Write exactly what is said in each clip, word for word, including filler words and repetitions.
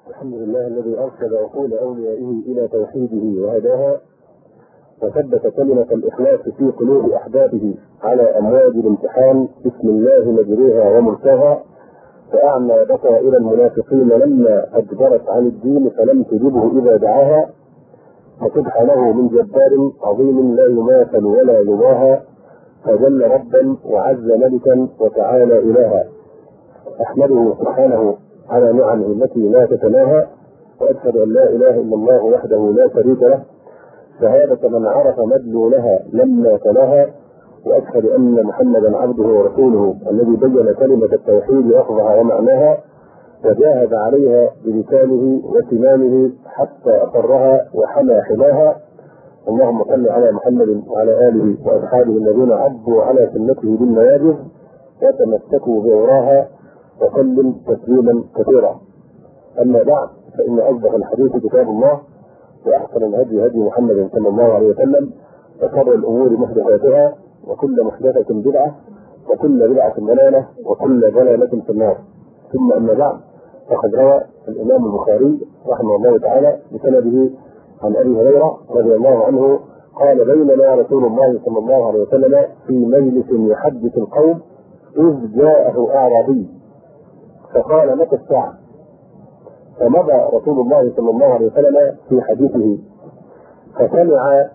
الحمد لله الذي أرشد عقول أوليائه إلى توحيده وهداها، وثبت كلمة الإخلاص في قلوب أحبابه على أمواج الامتحان. بسم الله مجريها ومرساها، فأعمى بصائر المنافقين لما أجبرت عن الدين فلم تجبه إذا دعاها، فسبحانه من جبار عظيم لا يماثل ولا يضاهى، فجل ربا وعز ملكا وتعالى إلها. أحمده سبحانه على نعمه التي لا تتناهى، وأشهد أن لا إله إلا الله وحده لا شريك له شهادة من عرف مدلولها لما تلاها، وأشهد أن محمدا عبده ورسوله الذي بين كلمة التوحيد لفظها ومعناها، وجاهد عليها بلسانه وسنانه حتى أقرها وحمى حماها. اللهم صل على محمد وعلى آله وأصحابه الذين عضوا على سنته بالنواجذ وتمسكوا بعراها، وسلم تسليما كثيرا. أما بعد، فإن أصدق الحديث كتاب الله، وأحسن الهدي هدي محمد صلى الله عليه وسلم، وشر الأمور محدثاتها، وكل محدثة بدعة، وكل بدعة ضلالة، وكل ضلالة في النار. ثم أما بعد، فقد روى الإمام البخاري رحمه الله تعالى بسنده عن أبي هريرة رضي الله عنه قال: بينما رسول الله صلى الله عليه وسلم في مجلس يحدث القوم إذ جاءه أعرابي فقال: متى الساعة؟ فمضى رسول الله صلى الله عليه وسلم في حديثه، فسمع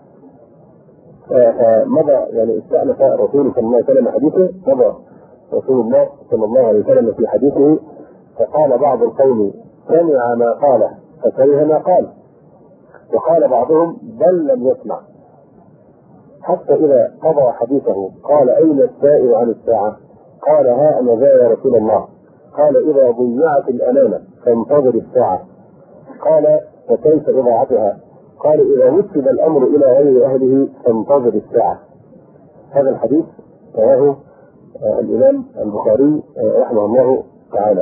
مضى يعني استأنف الرسول صلى الله عليه وسلم حديثه، مضى رسول الله صلى الله عليه وسلم في حديثه، فقال بعض القوم: سمع ما قاله فكره ما قال، وقال بعضهم: بل لم يسمع، حتى إذا قضى حديثه قال: أين السائل عن الساعة؟ قال: ها أنا ذا يا رسول الله. قال: إذا ضيعت الأمانة فانتظر الساعة. قال: فكيف إضاعتها؟ قال: إذا وسد الأمر إلى غير أهله فانتظر الساعة. هذا الحديث رواه الإمام البخاري رحمه الله تعالى.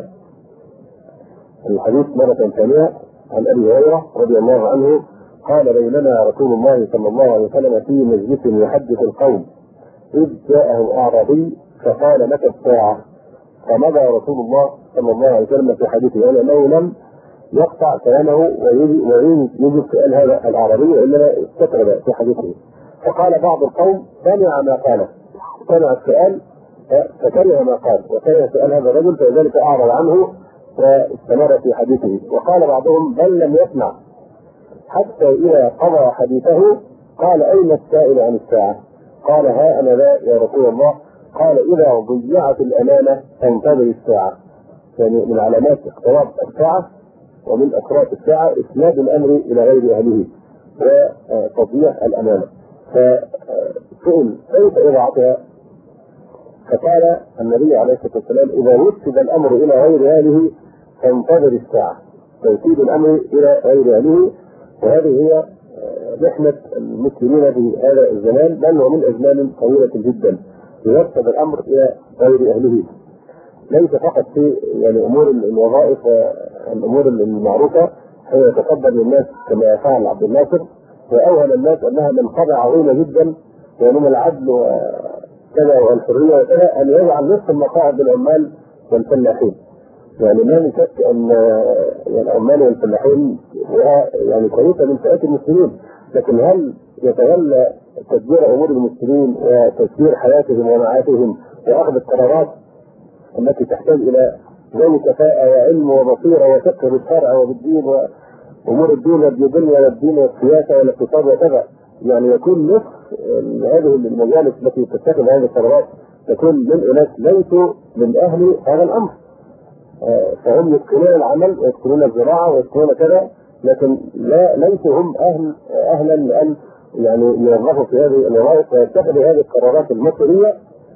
الحديث مرة ثانية عن أبي هريرة رضي الله عنه قال: بينما رسول الله صلى الله عليه وسلم في مجلس يحدث القوم إذ جاءه أعرابي فقال: متى الساعة؟ فمضى رسول الله صلى الله عليه وسلم في حديثه، يعني أنه لم يقطع كلامه ويجب سؤال هذا الأعرابي، وإنما استطرد في حديثه. فقال بعض القوم: سمع ما قاله، سمع السؤال فكره ما قال، وكره سؤال هذا الرجل، فلذلك أعرض عنه واستمر في حديثه. وقال بعضهم: بل لم يسمع، حتى إذا قضى حديثه قال: أين السائل عن الساعة؟ قال: ها أنا ذا يا رسول الله. قال: إذا ضيعت الأمانة فانتظر الساعة. يعني من علامات اقتراب الساعة ومن أشراط الساعة إسناد الأمر إلى غير أهله وتضييع الأمانة. فسئل: كيف إضاعتها؟ فقال النبي عليه الصلاة والسلام: إذا وسد الأمر إلى غير أهله فانتظر الساعة. توسيد الأمر إلى غير أهله، وهذه هي محنة المسلمين في هذا الزمان، بل ومن أزمان طويلة جدا. يوسد الأمر إلى غير أهله، ليس فقط في يعني أمور الوظائف والأمور المعروفة حين يتقبل الناس كما فعل عبد الناصر، وأوهل الناس أنها منقبة عظيمة جدا ومن العدل وكذا والحرية وكذا أن يجعل نصف المقاعد للعمال والفلاحين. يعني ما من شك أن العمال والفلاحين يعني كويسة من فئات المسلمين، لكن هل يتولى تدبير أمور المسلمين وتسيير حياتهم ومعاشهم وأخذ القرارات التي تحتاج إلى ذوي كفاءة وعلم وبصيرة وفقه بالشرع وبالدين وأمور الدين والدنيا والدين والسياسة والاقتصاد وكذا، يعني يكون نصف هذه المجالس التي تتخذ هذه القرارات تكون من أناس ليسوا من أهل هذا الأمر، فهم يتقنون العمل ويتقنون الزراعة ويتقنون كذا، لكن لا ليسوا هم أهل أهلا لأن يعني يوظفوا في هذه الوظائف ويتخذوا هذه القرارات المصيرية.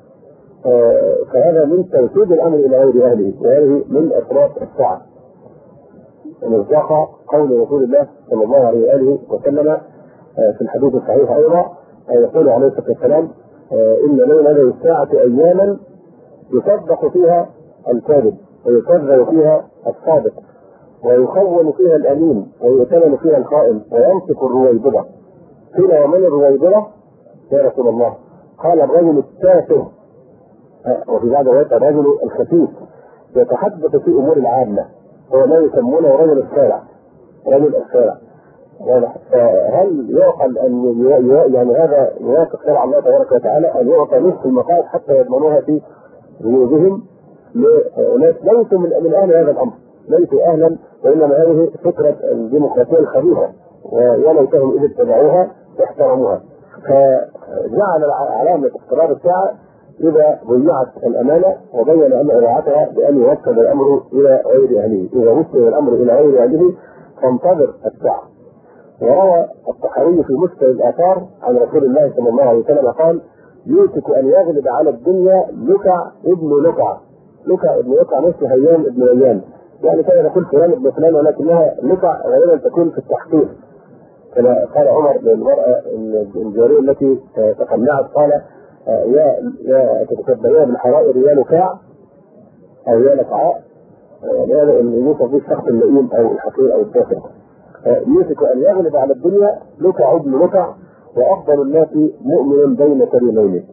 فهذا من توسيد الأمر إلى غير أهله، وهذه من أشراط الساعة. ومصداق قول رسول الله صلى الله عليه وآله وسلم في الحديث الصحيح أيضا يقول عليه الصلاة والسلام: إن بين يدي الساعة أياما يصدق فيها الكاذب ويكذب فيها الصادق ويخون فيها الأمين ويؤتمن فيها الخائن ويمسك الرويبضة. قيل: ومن الرويبضة يا رسول الله؟ قال: الرجل التافه، وفي بعض الروايات الرجل الخفيف، يتحدث في أمور العامة هو ما يسمونه رجل الشارع، رجل الشارع. هل يعقل ان يعني هذا يوافق شرع الله تبارك وتعالى ان يعطى نصف المقاعد حتى يضمنوها في جيوبهم لناس ليسوا من, من اهل هذا الامر، ليسوا اهلا، وانما هذه فكره الديمقراطيه الخبيثه وليتهم اذا اتبعوها واحترموها. فجعل علامه اقتراب الساعه اذا ضيعت الامانه، وبين ان اضاعتها بان يوصل الامر الى غير اهله، اذا وصل الامر الى غير اهله فانتظر الساعه. وروى الطحاوي في مسند الاثار عن رسول الله صلى الله عليه وسلم قال: يوشك ان يغلب على الدنيا لكع ابن لكع، لكع ابن لكع مثل هيام ابن هيام، يعني كان يقول فلان ابن فلان، ولكنها لكع غالبا تكون في التحقيق. كما قال عمر للمراه الجاريه التي تقنعت قال: يا يا تتشبهين بالحرائر يا لكاع او يا لكعاء، هذا اللي يوصف به الشخص اللئيم او الحقير او الكافر. يوشك ان يغلب على الدنيا لكع ابن لكع، وافضل الناس مؤمن بين كريمين.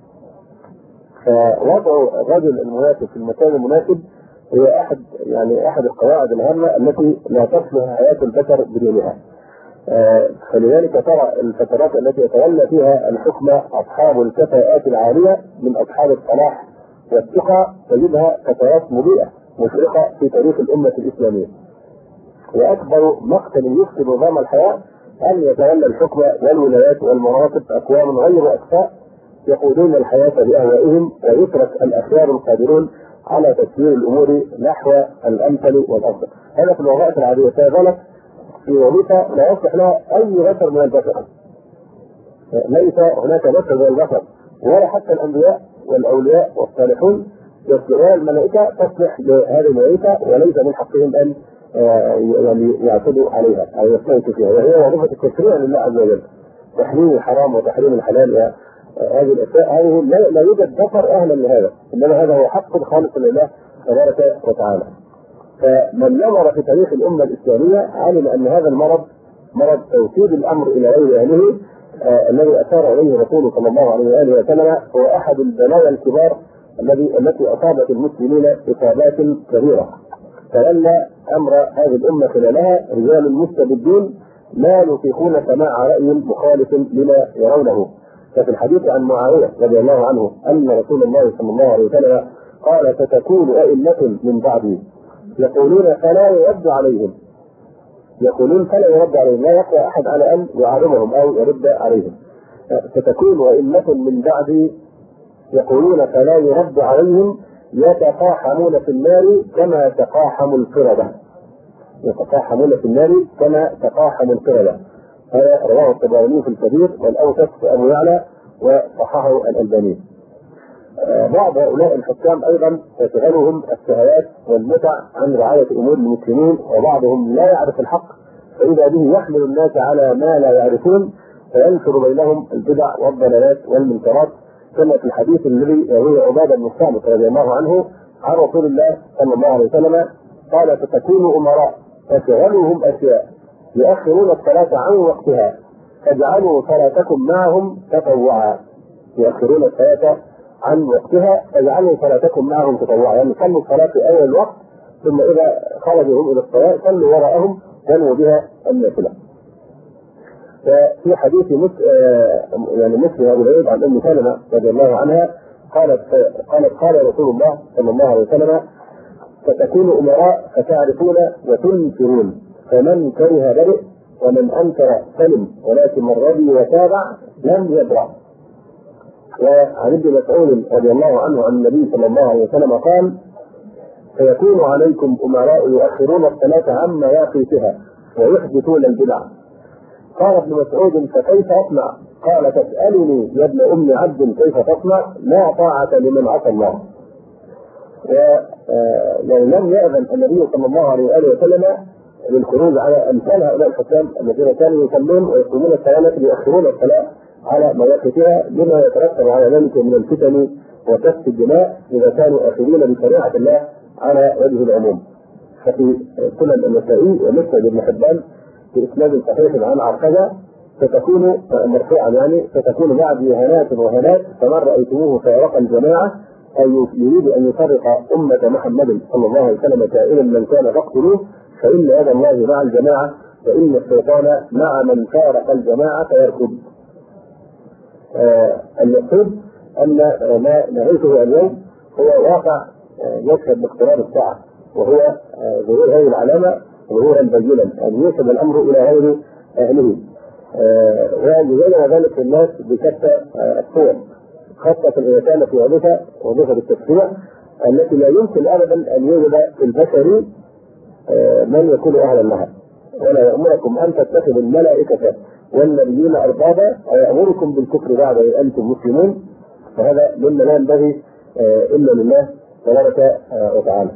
فوضع الرجل المناسب في المكان المناسب هي احد يعني احد القواعد الهامه التي لا تصلح حياه البشر بدونها. فلذلك ترى الفترات التي يتولى فيها الحكم اصحاب الكفاءات العاليه من اصحاب الصلاح والثقه تجدها فترات مضيئه مشرقه في تاريخ الامه الاسلاميه. واكبر مقتل يفسد نظام الحياه ان يتولى الحكم والولايات والمناصب اقوام غير اكفاء يقودون الحياه باهوائهم، ويترك الاخيار القادرون على تسيير الامور نحو الامثل والافضل. هذا في الوظائف العاديه، فذلك في وظيفه لا يصلح لها اي بشر من البشر. ليس هناك بشر من البشر ولا حتى الانبياء والاولياء والصالحون يصلحون، الملائكه تصلح لهذه الوظيفه وليس من حقهم ان يعني يعتدوا عليها او يستيقظوا فيها، وهي وظيفه التشريع لله عز وجل، تحريم الحرام وتحريم الحلال وهذه الاشياء. هذه لا يوجد بشر اهلا لهذا، انما هذا هو حق خالص لله تبارك وتعالى. فمن نظر في تاريخ الامه الاسلاميه علم ان هذا المرض مرض توسيد الامر الى غير اهله آه الذي اشار اليه رسوله صلى الله عليه واله وسلم هو احد البلايا الكبار الذي التي اصابت المسلمين اصابات كبيره. فلما امر هذه الامه خلالها رجال مستبدون لا يطيقون سماع راي مخالف لما يرونه. ففي الحديث عن معاويه رضي الله عنه ان رسول الله صلى الله عليه وسلم قال: ستكون ائمه من بعدي يقولون فلا يرد عليهم، يقولون فلا يرد عليهم، لا يقوى احد على ان يعارضهم او يرد عليهم. ستكون ائمه من بعدي يقولون فلا يرد عليهم يتقاحمون في النار كما يتقاحم القردة، يتقاحمون في النار كما تقاحم القردة. هذا رواه الطبراني في الكبير والاوسط ابو يعلى وصححه الالباني. بعض هؤلاء الحكام ايضا تشغلهم الشهوات والمتع عن رعايه امور المسلمين، وبعضهم لا يعرف الحق فاذا به يحمل الناس على ما لا يعرفون فينشر بينهم البدع والضلالات والمنكرات، كما في الحديث الذي يرويه عباده بن الصامت رضي الله عنه عن رسول الله صلى الله عليه وسلم قال: ستكون امراء تشغلهم اشياء يؤخرون الصلاه عن وقتها فاجعلوا صلاتكم معهم تطوعا، يؤخرون الصلاه عن وقتها فاجعلوا صلاتكم معهم تطوعا، يعني صلوا الصلاه في اول الوقت ثم اذا خرجوا هم الى الصلاه صلوا وراءهم بنوا بها النافله. ففي حديث مس... يعني مسلم ابو العيد عن ام سلمه رضي الله عنها قالت قالت قال رسول الله صلى الله عليه وسلم: ستكون امراء فتعرفون وتنكرون، فمن كره برئ ومن انكر سلم، ولكن من رضي وتابع لم يبرأ. وعن ابن مسعود رضي الله عنه عن النبي صلى الله عليه وسلم قال: سيكون عليكم امراء يؤخرون الصلاه عن مواقيتها ويحدثون البدع. قال ابن مسعود: فكيف اصنع؟ قال: تسالني يا ابن ام عبد كيف تصنع؟ لا طاعه لمن عصى الله. يعني لم يأذن النبي صلى الله عليه واله وسلم للخروج على امثال هؤلاء الحكام الذين كانوا يصلون ويقومون الصلاه لكن يؤخرون الصلاه على مواقفها لما يترتب على ذلك من الفتن وسفك الدماء اذا كانوا اخذين بشريعه الله على وجه العموم. ففي سنن النسائي ومسند ابن حبان في اسناد صحيح عن عرقدة ستكون مرفوعا يعني ستكون بعد هنات وهنات فمن رايتموه فارق الجماعه أي يريد أن يفرق أمة محمد صلى الله عليه وسلم كائنا من كان فاقتلوه، فإن يد الله مع الجماعة فإن الشيطان مع من فارق الجماعة فيركض. آه المقصود أن ما نعيشه اليوم هو واقع آه يشهد باقتراب الساعة، وهو آه ظهور هذه العلامة ظهورا بينا، أن يوصل الأمر إلى غير أهله. آه ويزين ذلك الناس بشتى آه الصور، خاصة إذا كانت وظيفة وظيفة التشريع التي لا يمكن أبدا أن يوجد في البشر آه من يكون أهلا لها. ولا يأمركم أن تتخذوا الملائكة والنبيين أربابا ويأمركم بالكفر بعد إذ أنتم مسلمون، فهذا مما لا ينبغي إلا لله تبارك وتعالى.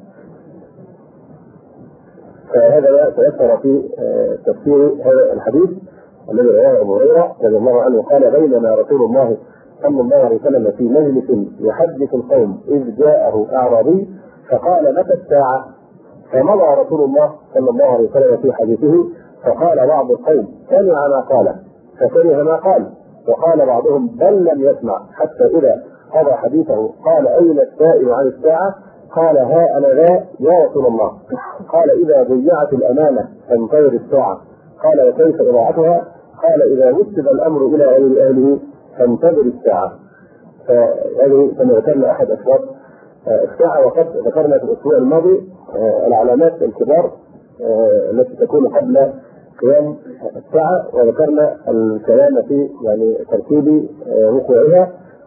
فهذا ما تيسر في تفسير هذا الحديث الذي رواه أبو هريرة رضي الله عنه قال: بينما رسول الله صلى الله عليه وسلم في مجلس يحدث القوم إذ جاءه أعرابي فقال: متى الساعة؟ فمضى رسول الله صلى الله عليه وسلم في حديثه، فقال بعض القوم: سمع ما قال فكره ما قال، وقال بعضهم: بل لم يسمع، حتى إذا قضى حديثه قال: أين السائل عن الساعة؟ قال: ها أنا ذا يا رسول الله. قال: إذا ضيعت الأمانة فانتظر الساعة. قال: وكيف إضاعتها؟ قال: إذا وسد الأمر إلى غير أهله فانتظر الساعة. فهذه كما ذكرنا أحد أسباب الساعة، وقد ذكرنا في الأسبوع الماضي العلامات الكبار التي تكون قبل قيام الساعة، وذكرنا الكلام في يعني ترتيب وقوعها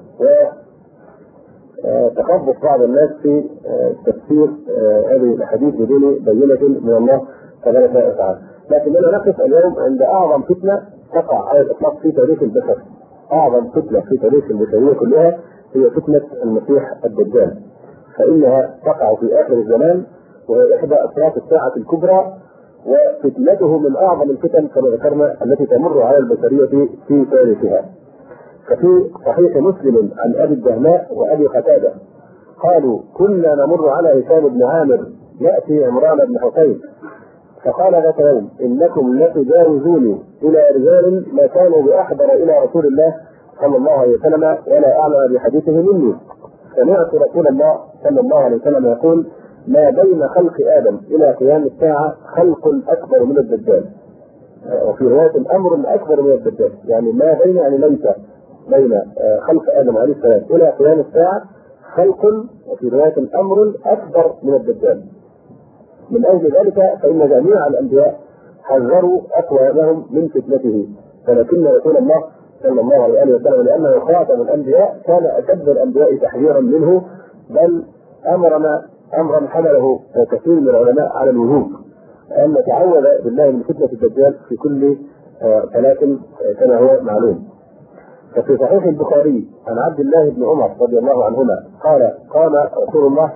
وتخبط بعض الناس في تفسير هذه الحديث بدون بينة من الله تبارك وتعالى. لكننا نقف اليوم عند أعظم فتنة تقع على الإطلاق في تاريخ البشر. أعظم فتنة في تاريخ البشرية كلها هي فتنة المسيح الدجال، فإنها تقع في آخر الزمان، وهي إحدى أشراط الساعة الكبرى، وفتنته من أعظم الفتن كما ذكرنا التي تمر على البشرية في تاريخها. ففي صحيح مسلم عن أبي الدهماء وأبي قتادة قالوا: كنا نمر على هشام بن عامر يأتي عمران بن حسين فقال ذات يوم: إنكم لتجاوزوني إلى رجال ما كانوا بأحضر إلى رسول الله صلى الله عليه وسلم ولا أعلم بحديثه مني. سمعت رسول الله صلى الله عليه وسلم يقول: ما بين خلق آدم إلى قيام الساعة خلق أكبر من الدجال. وفي رواية أمر أكبر من الدجال، يعني ما بين يعني ليس بين خلق آدم عليه السلام إلى قيام الساعة خلق، وفي رواية أمر أكبر من الدجال. من أجل ذلك فإن جميع الأنبياء حذروا أقوامهم من فتنته، ولكن رسول الله صلى الله عليه وسلم لأنه خاتم الأنبياء كان أشد الأنبياء تحذيرا منه، بل أمرنا أمرا حمله كثير من العلماء على الوجوب أن نتعوذ بالله من فتنة الدجال في كل ثلاث كما هو معلوم. ففي صحيح البخاري عن عبد الله بن عمر رضي الله عنهما قال: قام رسول الله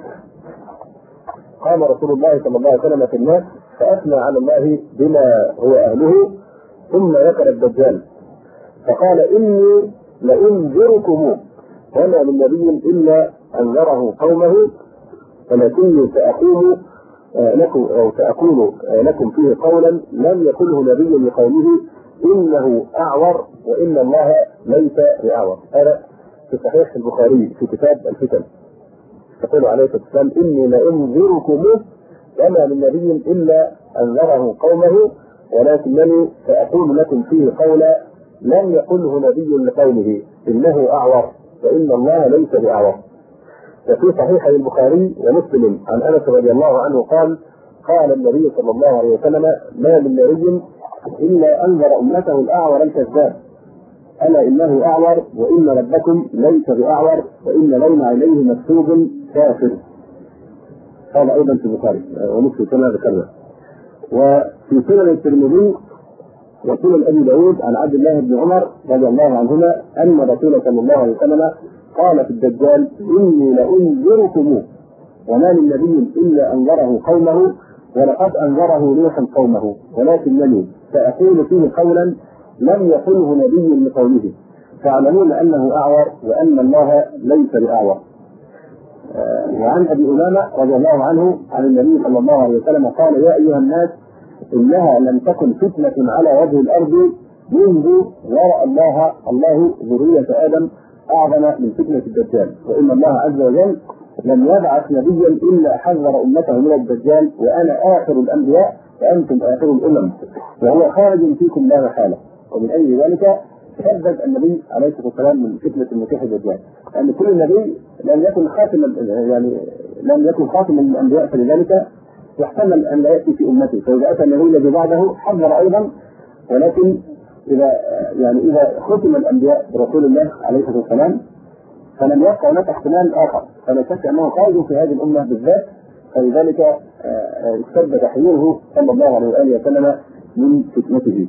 قام رسول الله صلى الله عليه وسلم في الناس فأثنى على الله بما هو أهله، ثم ذكر الدجال فقال: إني لأنذركم وما من نبي إلا أنذره قومه، ولكني سأقول لكم أو سأقول لكم فيه قولا لم يقله نبي لقومه: إنه أعور وإن الله ليس بأعور. هذا في صحيح البخاري في كتاب الفتن. يقول عليه الصلاة والسلام: إني لأنذركم وما من نبي إلا أنذره قومه، ولكنني سأقول لكم فيه قولا لم يقله نبي لقومه: إنه أعور وإن الله ليس بأعور. وفي صحيح البخاري ومسلم عن أنس رضي الله عنه قال: قال النبي صلى الله عليه وسلم: ما من نبي إلا أنذر أمته الأعور الكذاب، ألا إنه أعور وإن ربكم ليس بأعور وإن لون عينيه مكتوب كافر. هذا أيضا في البخاري ومسلم كما ذكرنا. وفي سنن الترمذي وسنن أبي داود عن عبد الله بن عمر رضي الله عنهما أن رسول صلى الله عليه وسلم قال في الدجال: إني لأنذركم وما من نبي إلا أنذره قومه، ولقد أنذره نوحا قومه، ولكنني سأقول فيه قولا لم يقله نبي لقومه، تعلمون أنه أعور وأن الله ليس بأعور. آه وعن أبي أمامة رضي الله عنه عن النبي صلى الله عليه وسلم قال: يا أيها الناس إنها لم تكن فتنة على وجه الأرض منذ ورأى الله الله ذرية آدم أعظم من فتنة الدجال، وإن الله عز وجل لم يبعث نبيا إلا حذر أمته من الدجال، وأنا آخر الأنبياء وأنتم آخر الأمم، وهو خارج فيكم لا محالة. ومن أجل ذلك تحدث النبي عليه الصلاة والسلام من فتنة المسيح الدجال، لأن كل نبي لم يكن خاتم يعني لم يكن خاتم الأنبياء، فلذلك يحتمل أن لا يأتي في أمته، فإذا أتى النبي الذي بعده حذر أيضا. ولكن إذا يعني إذا ختم الأنبياء برسول الله عليه الصلاة والسلام فلم يبقى هناك احتمال آخر، فلا شك أنه خارج في هذه الأمة بالذات، فلذلك اشتد تحذيره صلى الله عليه وآله وسلم من فتنته.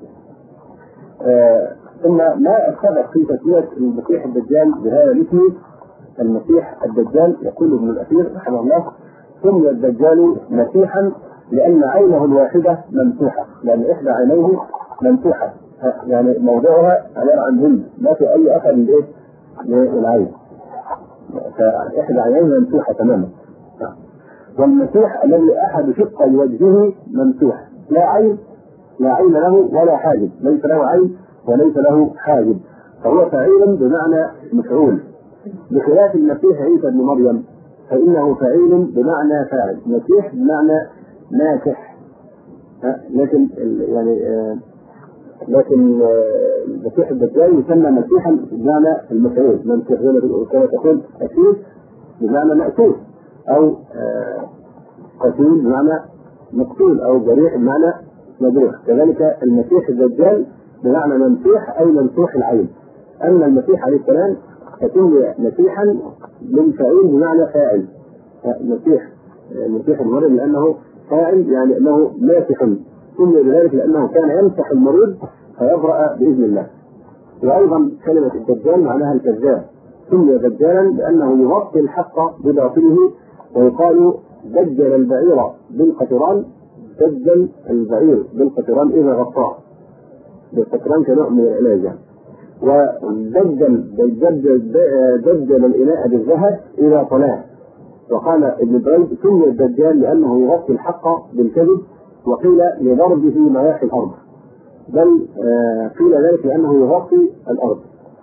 ثم ما السبب في تسمية المسيح الدجال بهذا الاسم المسيح الدجال؟ يقول ابن الأثير رحمه الله: سمي الدجال مسيحا لأن عينه الواحدة ممسوحة، لأن إحدى عينيه ممسوحة، يعني موضعها عبارة عن هند، ما في أي أثر من للعين، فإحدى عينيه ممسوحة تماما. والمسيح الذي أحد شقي وجهه ممسوح، لا عين لا عين له ولا حاجب، ليس له عين وليس له حاجب، فهو فعيل بمعنى مفعول، بخلاف المسيح عيسى بن مريم فإنه فعيل بمعنى فاعل، مسيح بمعنى ناكح. لكن يعني لكن المسيح الدجال يسمى مسيحا بمعنى المفعول، ممسوح كما تقول أسيس بمعنى مأسوس، أو قتيل بمعنى مقتول، أو جريح بمعنى مجروح. كذلك المسيح الدجال بمعنى ممسوح أي ممسوح العين. أما المسيح عليه السلام فسمي مسيحا من فعيل بمعنى فاعل، مسيح مسيح المريض لأنه فاعل، يعني أنه ماسح، سمي بذلك لأنه كان يمسح المريض فيبرأ بإذن الله. وأيضا كلمة الدجال معناها الكذاب، سمي دجالا لأنه يغطي الحق بباطله، ويقال دجل البعير بالقطران، دجل البعير بالقطران إذا غطاه، بالقطران كنوع من العلاج. ودجل دجل, دجل الإناء بالذهب إذا طلاه. وقال ابن بريد: سمي الدجال لأنه يغطي الحق بالكذب، وقيل لضربه مياح الأرض، بل قيل ذلك لأنه يغطي الأرض.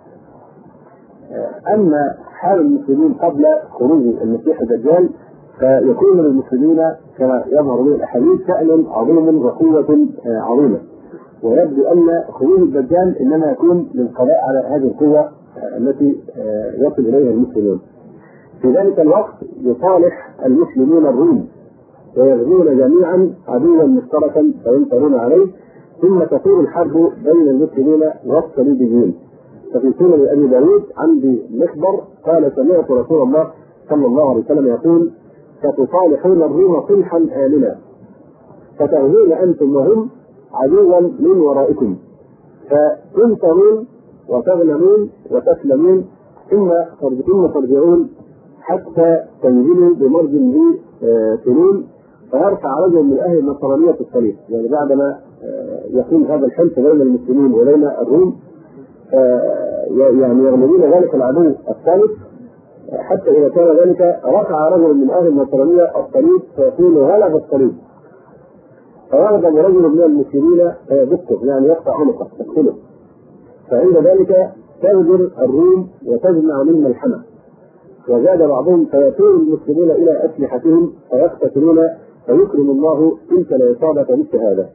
أما حال المسلمين قبل خروج المسيح الدجال فيكون للمسلمين كما يظهر من الأحاديث شأن عظيم وقوة عظيمة، ويبدو أن خروج الدجال إنما يكون للقضاء على هذه القوة التي يصل إليها المسلمون. في ذلك الوقت يصالح المسلمون الروم ويغزون جميعا عدوا مشتركا فينتصرون عليه، ثم تكون الحرب بين المسلمين والصليبيين. ففي سنن أبي داود عن مخبر قال: سمعت رسول الله صلى الله عليه وسلم يقول: ستصالحون الروم صلحا آمنا، فتغزون أنتم وهم عدوا من ورائكم، فتنصرون وتغنمون وتسلمون، ثم ثم ترجعون حتى تنزلوا بمرج ذي سنون، فيرفع رجل من أهل النصرانية الصليب. يعني بعدما يكون هذا الحلف بين المسلمين وبين الروم يعني يغلبون ذلك العدو الثالث، حتى إذا كان ذلك رفع رجل من أهل النصرانية الصليب فيقول: غلب الصليب، فيغضب رجل من المسلمين فيدقه، يعني يقطع عنقه يقتله. فعند ذلك تهجر الروم وتجمع من ملحمة. وزاد بعضهم: فيكون المسلمون إلى أسلحتهم فيقتتلون، فيكرم الله تلك العصابة بالشهادة.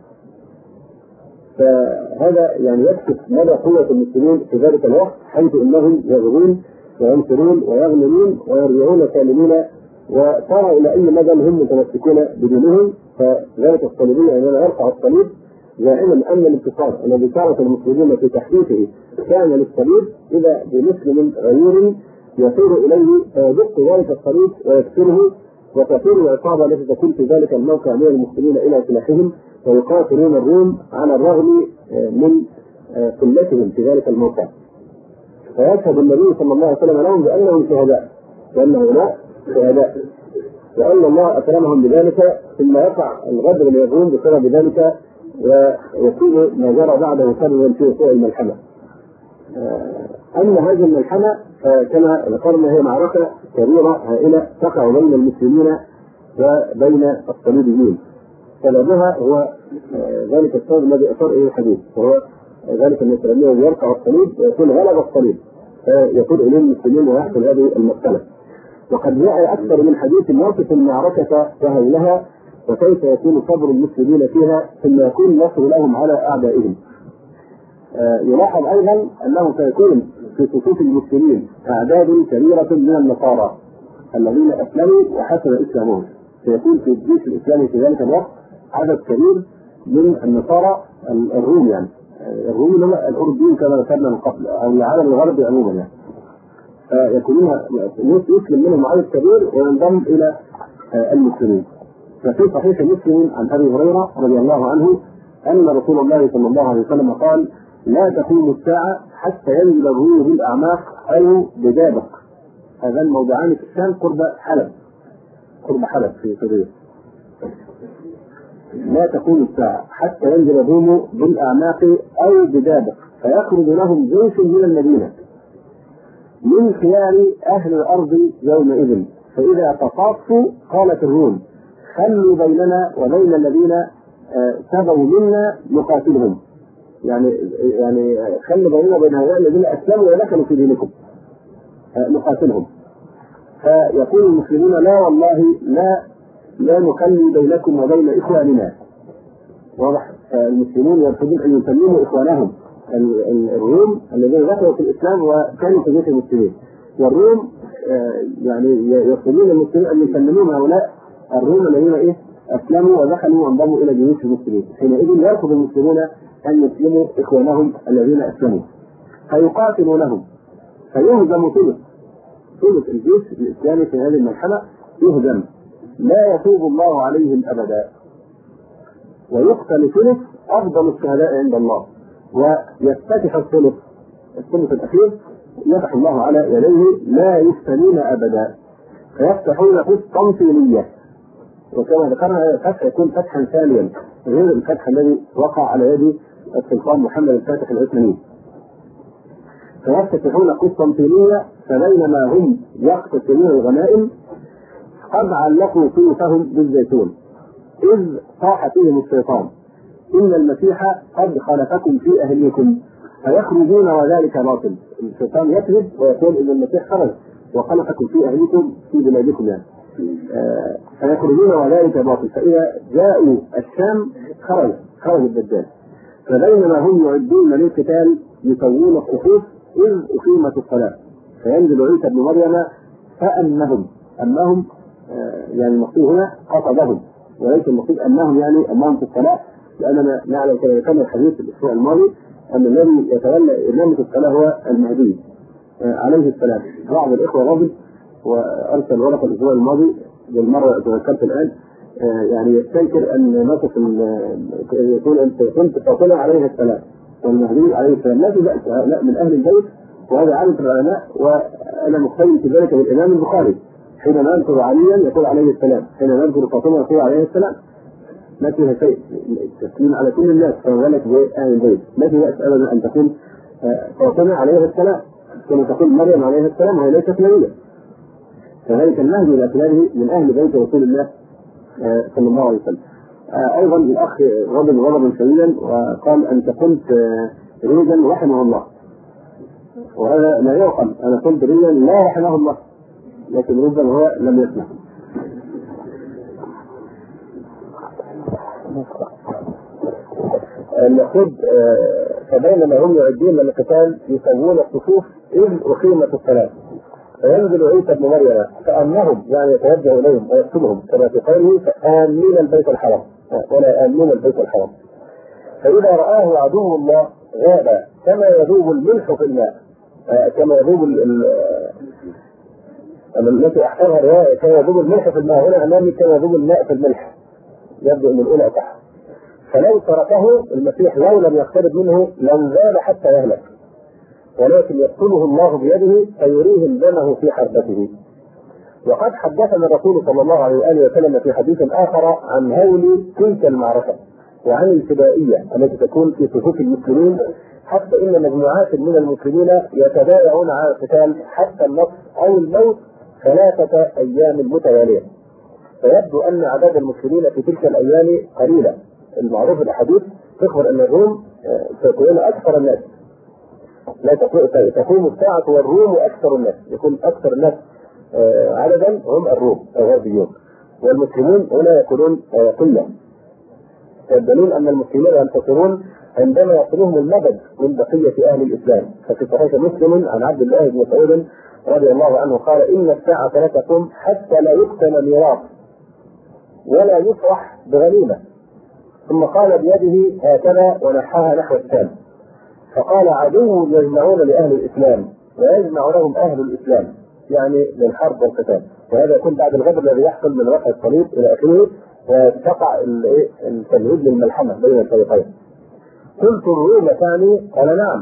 فهذا يعني يكشف مدى قوة المسلمين في ذلك الوقت، حيث انهم يغزون وينصرون ويغنمون ويرجعون سالمين، وترى الى اي مدى هم متمسكون بدينهم. فذلك الصليبي عندما يرفع الصليب زاعما ان الانتصار الذي كانت المسلمين في تحقيقه كان للصليب، اذا بمسلم غيور يصير اليه فيدق ذلك الصليب ويكسره، وتصير العصابة التي تكون في ذلك الموقع من المسلمين إلى سلاحهم ويقاتلون الروم على الرغم من قلتهم في ذلك الموقع. فيشهد النبي صلى الله عليه وسلم لهم بأنهم شهداء، وأنهم لا شهداء، وأن الله أكرمهم بذلك، ثم يقع الغدر للروم بسبب ذلك، ويكون ما جرى بعده سببا في وقوع الملحمة. أما هذه الملحمة فكما ذكرنا هي معركة كبيرة هائلة تقع بين المسلمين وبين الصليبيين، سببها هو ذلك السبب الذي أشار إليه الحديث، وهو ذلك أن الإسلاميين يرفع الصليب ويكون غلب الصليب، فيكون إليه المسلمين ويحصل هذه المسألة. وقد جاء أكثر من حديث يصف المعركة وهولها وكيف يكون صبر المسلمين فيها ثم يكون النصر لهم على أعدائهم. آه يلاحظ أيضا أنه سيكون في صفوف المسلمين أعداد كبيرة من النصارى الذين أسلموا وحسن إسلامهم. سيكون في الجيش الإسلامي في ذلك الوقت عدد كبير من النصارى الروم، يعني الروم هم الأوروبيين كما ذكرنا من قبل أو العالم الغربي عموما، يعني فيكونون يسلم منهم عدد كبير وينضم إلى المسلمين. ففي صحيح مسلم عن أبي هريرة رضي الله عنه أن رسول الله صلى الله عليه وسلم قال: لا تقوم الساعة حتى ينزل الروم بالأعماق أو بدابق. هذان موضعان في الشام قرب حلب، قرب حلب في سوريا. لا تقوم الساعة حتى ينزل الروم بالأعماق أو بدابق فيخرج لهم جيش من المدينة من خيار أهل الأرض يومئذ، فإذا تصافوا قالت الروم: خلوا بيننا وبين الذين سبوا منا نقاتلهم. يعني يعني خلوا بيننا وبين هؤلاء الذين أسلموا ودخلوا في دينكم نقاتلهم. فيقول المسلمون: لا والله لا لا نخلي بينكم وبين إخواننا. واضح؟ المسلمون يرفضون أن يسلموا إخوانهم الروم الذين دخلوا في الإسلام وكانوا في جيش المسلمين، والروم يعني يرفضون المسلمين أن يسلموا هؤلاء الروم الذين إيه أسلموا ودخلوا وانضموا إلى جيش المسلمين. حينئذ يرفض المسلمون أن يسلموا إخوانهم الذين أسلموا فيقاتلونهم فيهزم ثلث ثلث الجيش الإسلامي في هذه المرحلة، يهزم لا يتوب الله عليهم أبدا، ويقتل ثلث أفضل الشهداء عند الله، ويفتتح الثلث الثلث الأخير يفتح الله على يديه لا يفتنون أبدا، فيفتحون قسطنطينية. وكما ذكرنا الفتح يكون فتحا ثانيا غير الفتح الذي وقع على يد السلطان محمد الفاتح العثماني. فيفتحون قسطنطينية فبينما هم يقتسمون الغنائم قد علقوا سيوفهم بالزيتون إذ صاح فيهم الشيطان: إن المسيح قد خلقكم في أهليكم فيخرجون وذلك باطل. الشيطان يكذب ويقول إن المسيح خرج وخلقكم في أهليكم في بلادكم، يعني آه فيخرجون وذلك باطل. فإذا جاءوا الشام خرج خرج الدجال. فبينما هم يعدون للقتال يسوون الصفوف إذ أقيمت الصلاة فينزل عيسى بن مريم فأمهم. أمهم آه يعني المقصود هنا قصدهم، وليس المقصود أنهم يعني أمهم في الصلاة، لأننا نعلم كما كان الحديث الأسبوع الماضي أن الذي يتولى إمامة الصلاة هو المهدي آه عليه السلام. بعض الإخوة غضب وأرسل ورقة الأسبوع الماضي بالمرة تذكرت الآن آه يعني يستنكر أن نصف يقول أنت كنت فاطمة عليه السلام والمهدي عليه السلام. لا تبأس لا من أهل البيت، وهذا عادة العلماء، وأنا مختلف في ذلك بالإمام البخاري حين نذكر عليا يقول عليه السلام، حين نذكر فاطمة يقول عليه السلام. ما فيها شيء، التسليم على كل الناس فما بالك بأهل البيت. ما في بأس أبدا أن تكون فاطمة عليه السلام كما تقول مريم عليه السلام وهي ليست نبية. فذلك المهدي بأسلامه من أهل بيت رسول الله صلى الله عليه وسلم. أيضا الأخ غضب غضبا شديدا وقال أنت قلت ريدا رحمه الله، وهذا لا يعقل. أنا قلت ريدا لا رحمه الله، لكن ربما هو لم يسمع. المقصود فبينما هم يعدون للقتال يسوون الصفوف إذ أقيمت الصلاة فينزل عيسى بن مريم فأمهم، يعني يتوجه إليهم ويقتلهم كما في قوله: فآمنين البيت الحرام ولا آمنون البيت الحرام. فإذا رآه عدو الله غاب كما يذوب الملح في الماء، كما يذوب التي أحسنها رواية كما يذوب الملح في الماء، هنا أمامي كما يذوب الماء في الملح، يبدو أن الأولى تحت. فلو تركه المسيح لو لم يقترب منه لانزال حتى يهلك، ولكن يقتله الله بيده فيريهم دمه في حربته. وقد حدثنا الرسول صلى الله عليه وآله وسلم في حديث آخر عن هول تلك المعركة وعن الفدائية التي تكون في صفوف المسلمين، حتى إن مجموعات من المسلمين يتبايعون على القتال حتى النصر أو الموت ثلاثة أيام متوالية. فيبدو أن أعداد المسلمين في تلك الأيام قليلة. المعروف الأحاديث تخبر أن الروم سيكونون أكثر الناس لا تقوم الساعة والروم أكثر الناس، يكون أكثر الناس عددا هم الروم الغربيون، والمسلمون هنا يكونون قلة. الدليل أن المسلمين ينتصرون عندما يصلهم المدد من بقية أهل الإسلام. ففي صحيح مسلم عن عبد الله بن مسعود رضي الله عنه قال: إن الساعة لا تقوم حتى لا يقسم ميراث ولا يفرح بغنيمة. ثم قال بيده هكذا ونحاها نحو الشام، فقال: عدو يجمعون لأهل الإسلام ويجمع لهم أهل الإسلام، يعني للحرب والقتال. وهذا يكون بعد الغدر الذي يحصل من رفع الصليب إلى آخره، وتقع التمهيد للملحمة بين الفريقين. قلت: الروم تعني؟ قال: نعم.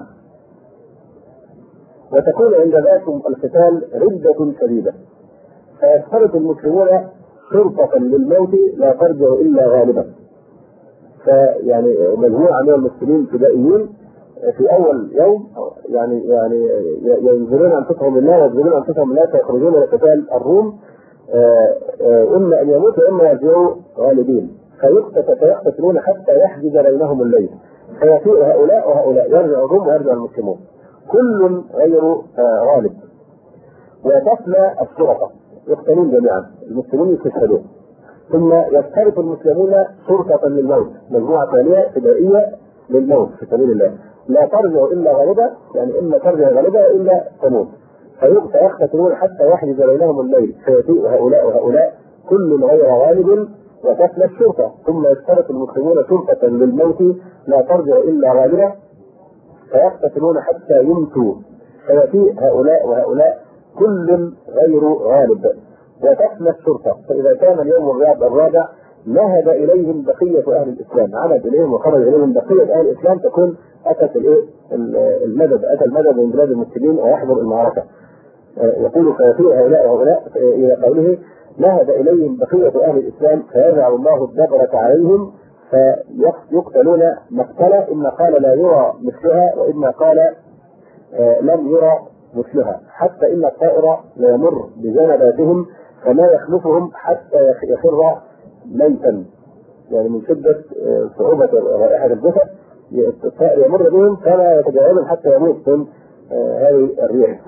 وتكون عند ذاك القتال ردة شديدة، فيشترط المسلمون شرطة للموت لا ترجع إلا غالبا. فيعني مجموعة من المسلمين فدائيين في أول يوم يعني يعني ينزلون أنفسهم لله ويبذلون أنفسهم لله، فيخرجون لقتال الروم، إما أن يموتوا إما يرجعوا غالبين، فيقتتلون حتى يحجز بينهم الليل، فيفيء هؤلاء وهؤلاء، يرجع الروم ويرجع المسلمون، كل غير غالب. وتفنى الشرطة، يقتلون جميعا، المسلمون يستشهدون. ثم يشترط المسلمون شرطة للموت، مجموعة ثانية فدائية للموت في سبيل الله، لا ترجع إلا غالبة، يعني إما ترجع غالبة إلا تموت، فيقتتلون حتى يحجز بينهم الليل، فيفيء هؤلاء وهؤلاء، كل غير غالب، وتفنى الشرطة. ثم يشترط المسلمون شرطة للموت لا ترجع إلا غالبة، فيقتتلون حتى يموتوا، فيفيء هؤلاء وهؤلاء، كل غير غالب، وتفنى الشرطة. فإذا كان اليوم الرابع نهب إليهم بقية أهل الإسلام، عمد إليهم وخرج إليهم بقية أهل الإسلام، تكون أتت المدد، أتى المدد من بلاد المسلمين ويحضر المعركة. يقول: فيفيء هؤلاء وهؤلاء إلى قوله: نهب إليهم بقية أهل الإسلام فيجعل الله الدبرة عليهم فيقتلون مقتلة، إما قال لا يرى مثلها، وإما قال لم يرى مثلها، حتى إن الطائر لا يمر بجنباتهم فما يخلفهم حتى يخر ميتا، يعني من شدة صعوبة رائحة الجسد الطائر يمر بهم فلا يتجاوزهم حتى يموت من هذه الريح.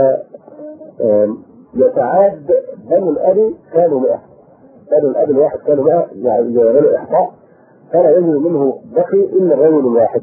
فيتعاد بنو الأبي كانوا مئة، بنو الأبي الواحد كانوا مئة، يعني يعملوا إحصاء، فلا يجد منه بقي إلا الرجل الواحد.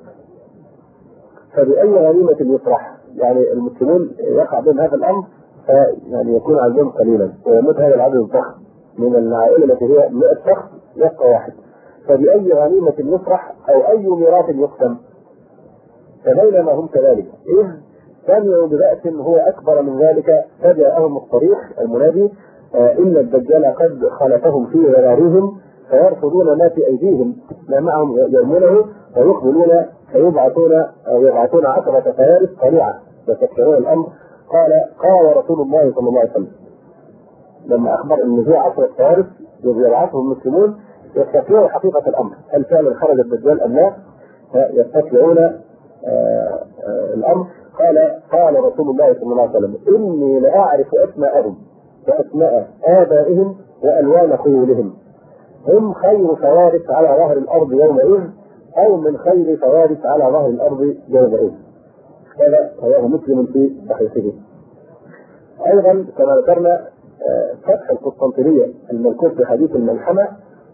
فبأي غنيمة يفرح، يعني المسلمون يقع بهم هذا الأمر فيعني يكون عددهم قليلا ويموت هذا العدد الضخم من العائلة التي هي مئة شخص يبقى واحد، فبأي غنيمة يفرح أو أي ميراث يقسم. فبينما هم كذلك إذ سمعوا ببأس هو أكبر من ذلك فجاءهم الصريخ المنادي: إن الدجال قد خلفهم في غرارهم فيرفضون ما في أيديهم ما معهم يرمونه ويقبلون فيبعثون أو يبعثون عشرة فارس قليعة يستكثرون الأمر. قال: قال رسول الله صلى الله عليه وسلم لما أخبر أن في عشرة فارس يبعثهم المسلمون يستطيعوا حقيقة الأمر، هل فعلا خرج الدجال أم لا؟ فيستطيعون الأمر. قال: قال رسول الله صلى الله عليه وسلم: إني لأعرف أسماءهم وأسماء آبائهم وألوان خيولهم، هم خير فوارس على ظهر الأرض يومئذ أو من خير فوارس على ظهر الأرض يومئذ. هذا رواه مسلم في صحيحه. أيضا كما ذكرنا فتح القسطنطينية المذكور في حديث الملحمة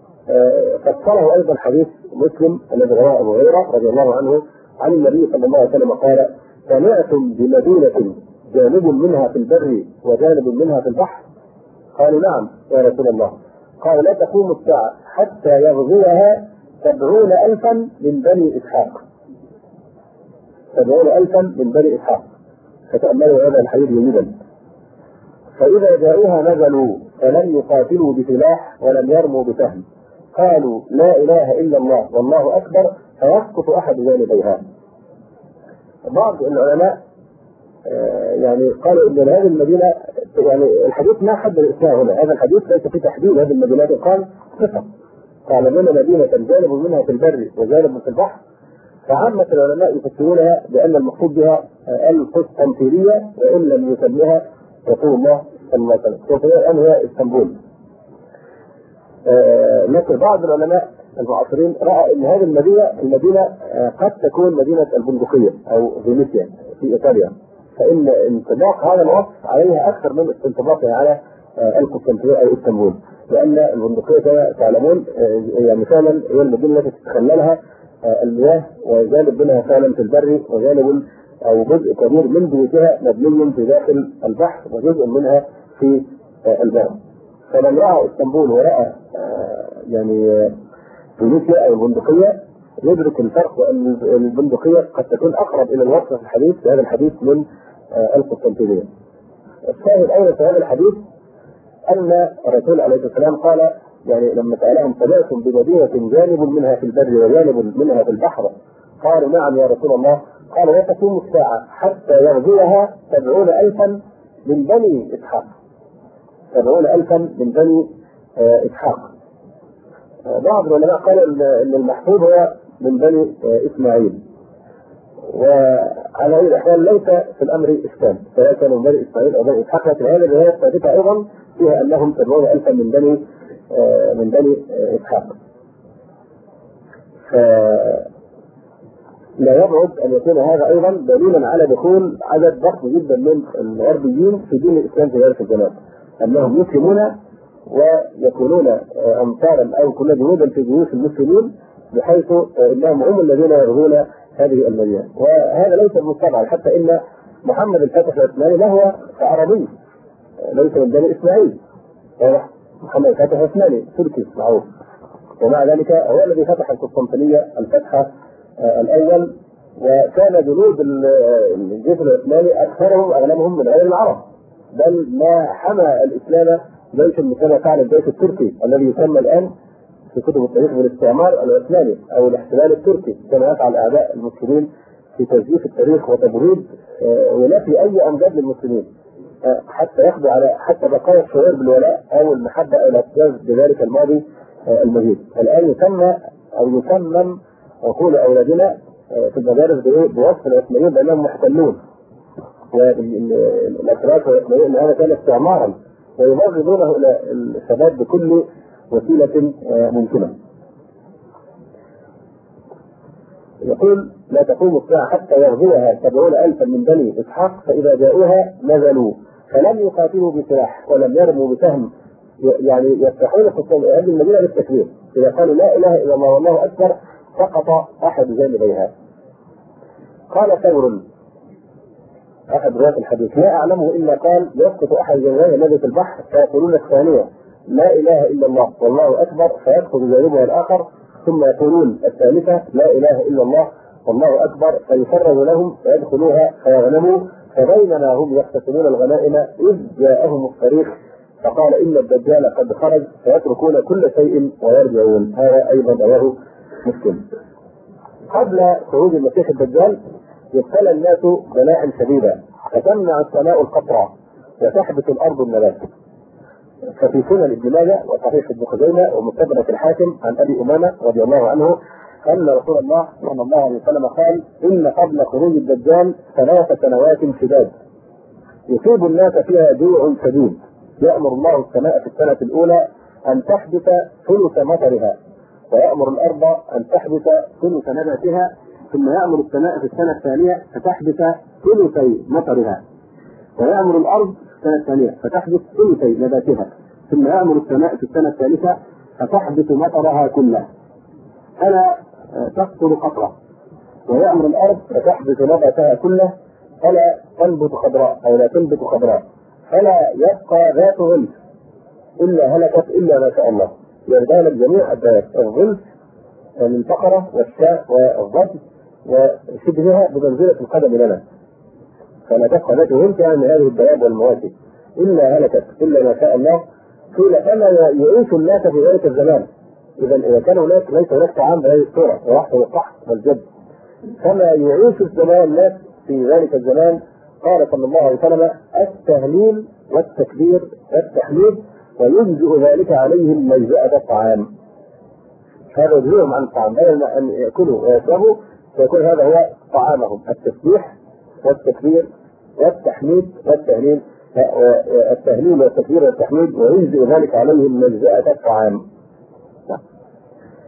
فسره أيضا حديث مسلم الذي رواه أبو هريرة رضي الله عنه عن النبي صلى الله عليه وسلم قال: سمعتم بمدينة جانب منها في البر وجانب منها في البحر؟ قالوا: نعم يا رسول الله. قال: لا تقوم الساعة حتى يغزوها سبعون ألفا من بني إسحاق، سبعون ألفا من بني إسحاق. فتأملوا هذا الحديث جيدا. فإذا جاءوها نزلوا فلم يقاتلوا بسلاح ولم يرموا بسهم، قالوا: لا إله إلا الله والله أكبر، فيسقط أحد جانبيها. بعض العلماء يعني قالوا ان هذه المدينه، يعني الحديث ما حدد الاسماء هنا، هذا الحديث ليس في تحديد هذه المدينات، قال صفه، قال لنا مدينه جانب منها في البر وجانب في البحر. فعامة العلماء يفسرونها بان المقصود بها القسطنطينيه، وان لم يسميها رسول الله صلى الله عليه وسلم القسطنطينيه الان هي اسطنبول. لكن بعض العلماء المعاصرين راى ان هذه المدينه المدينه قد تكون مدينه البندقيه او فينيسيا في ايطاليا، فان انطباق هذا الوصف عليها اكثر من انطباقها على القسطنطينيه او اسطنبول، لان البندقيه كما تعلمون يعني فعلا هي المدينه التي تتخللها المياه، وجانب منها فعلا في البر، وجانب او جزء كبير من بيوتها مبني في داخل البحر، وجزء منها في البر. فمن راى اسطنبول وراى يعني فينيسيا او البندقيه يدرك الفرق، وان البندقيه قد تكون اقرب الى الوصف في الحديث في هذا الحديث من القسطنطينيه. الشاهد ايضا في هذا الحديث ان الرسول عليه الصلاه والسلام قال يعني لما سالهم سمعتم بمدينه جانب منها في البر وجانب منها في البحر؟ قالوا نعم يا رسول الله. قال لا تقوم الساعه حتى يغزوها سبعون الفا من بني اسحاق. سبعون الفا من بني اسحاق. بعض العلماء قالوا ان المحفوظ هو من بني اسماعيل، وعلى هذه الاحوال ليس في الامر اشكال، سواء كانوا من بني اسماعيل او بني اسحاق، لكن هذه الروايه الثابته ايضا فيها انهم سبعون الفا من بني من بني اسحاق. لا يبعد ان يكون هذا ايضا دليلا على دخول عدد ضخم جدا من الغربيين في دين الاسلام في ذلك الزمان، انهم يسلمون ويكونون امثالا او كل جنودا في جيوش المسلمين، بحيث انهم هم الذين يغزون هذه المدينه. وهذا ليس المستبعد، حتى ان محمد الفاتح العثماني ما هو عربي، ليس من بني اسماعيل، محمد الفاتح العثماني تركي معروف، ومع ذلك هو الذي فتح القسطنطينيه الفتح الاول، وكان جنود الجيش العثماني اكثرهم اغلبهم من غير العرب، بل ما حمى الاسلام جيش كما فعل الجيش التركي الذي يسمى الان في كتب التاريخ بالاستعمار العثماني او الاحتلال التركي، كما يفعل اعداء المسلمين في تزييف التاريخ وتبريد ونفي اي امجاد للمسلمين، حتى يخضع على حتى بقايا الشعور بالولاء او المحبه او الاعتزاز بذلك الماضي المجيد. الان يسمى او يسمم عقول اولادنا في المدارس بوصف العثمانيين بانهم محتلون، والاتراك والعثمانيين ان هذا كان استعمارا، ويبغضونه الى الشباب بكل وسيله ممكنه. يقول لا تقوم الساعه حتى يغزوها سبعون الفا من بني اسحاق، فاذا جاءوها نزلوا فلم يقاتلوا بسلاح ولم يرموا بسهم، يعني يفتحون هذه المدينه بالتكبير، اذا قالوا لا اله الا الله والله اكبر سقط احد جانبيها. قال ثور احد رواة الحديث لا اعلمه الا قال يسقط احد جانبيها الذي في البحر فيقولون الثانيه لا اله الا الله والله اكبر فيسقط جانبها الاخر، ثم يقولون الثالثه لا اله الا الله والله اكبر فيفرج لهم فيدخلوها فيغنموا، فبينما هم يقتسمون الغنائم اذ جاءهم الصريخ فقال ان الدجال قد خرج فيتركون كل شيء ويرجعون. هذا ايضا رواه مسلم. قبل خروج المسيح الدجال يبتلى الناس بلاء شديدا، فتمنع السماء القطر وتحبس الارض النبات. ففي سنن ابن ماجه وصحيح ابن خزيمه ومستدرك الحاكم عن ابي امامه رضي الله عنه ان رسول الله صلى الله عليه وسلم قال ان قبل خروج الدجال ثلاث سنوات شداد يصيب الناس فيها جوع شديد، يامر الله السماء في السنه الاولى ان تحبس ثلث مطرها، ويامر الارض ان تحبس ثلث نباتها، ثم يامر السماء في السنه الثانيه فتحبس ثلثي مطرها، ويامر الارض في السنه الثانيه فتحبس ثلثي نباتها، ثم يامر السماء في السنه الثالثه فتحبس مطرها كله فلا تقتل قطره، ويامر الارض فتحبس نباتها كله فلا تنبت خضراء او لا تنبت خضراء، فلا يبقى ذات غلف الا هلكت الا ما شاء الله. يزداد جميع الذات الغلف البقره والشاء والضب وشبهها بمنزله القدم لنا، فلا تبقى ذات غلف عن هذه الدواب والمواشي الا هلكت الا ما شاء الله. قيل كما يعيش الناس في ذلك الزمان، اذا اذا كان هناك ليس هناك طعام بهذه الصوره ووحده والقحط والجد، كما يعيش الزمان الناس في ذلك الزمان. قال صلى الله عليه وسلم التهليل والتكبير والتحميد ويجزئ ذلك عليهم مجزأة الطعام. هذا يجزئهم عن الطعام، بدل ان ياكلوا ويشربوا فيكون هذا هو طعامهم، التسبيح والتكبير والتحميد والتهليل، التهليل والتكبير والتحميد ويجزئ ذلك عليهم مجزأة الطعام.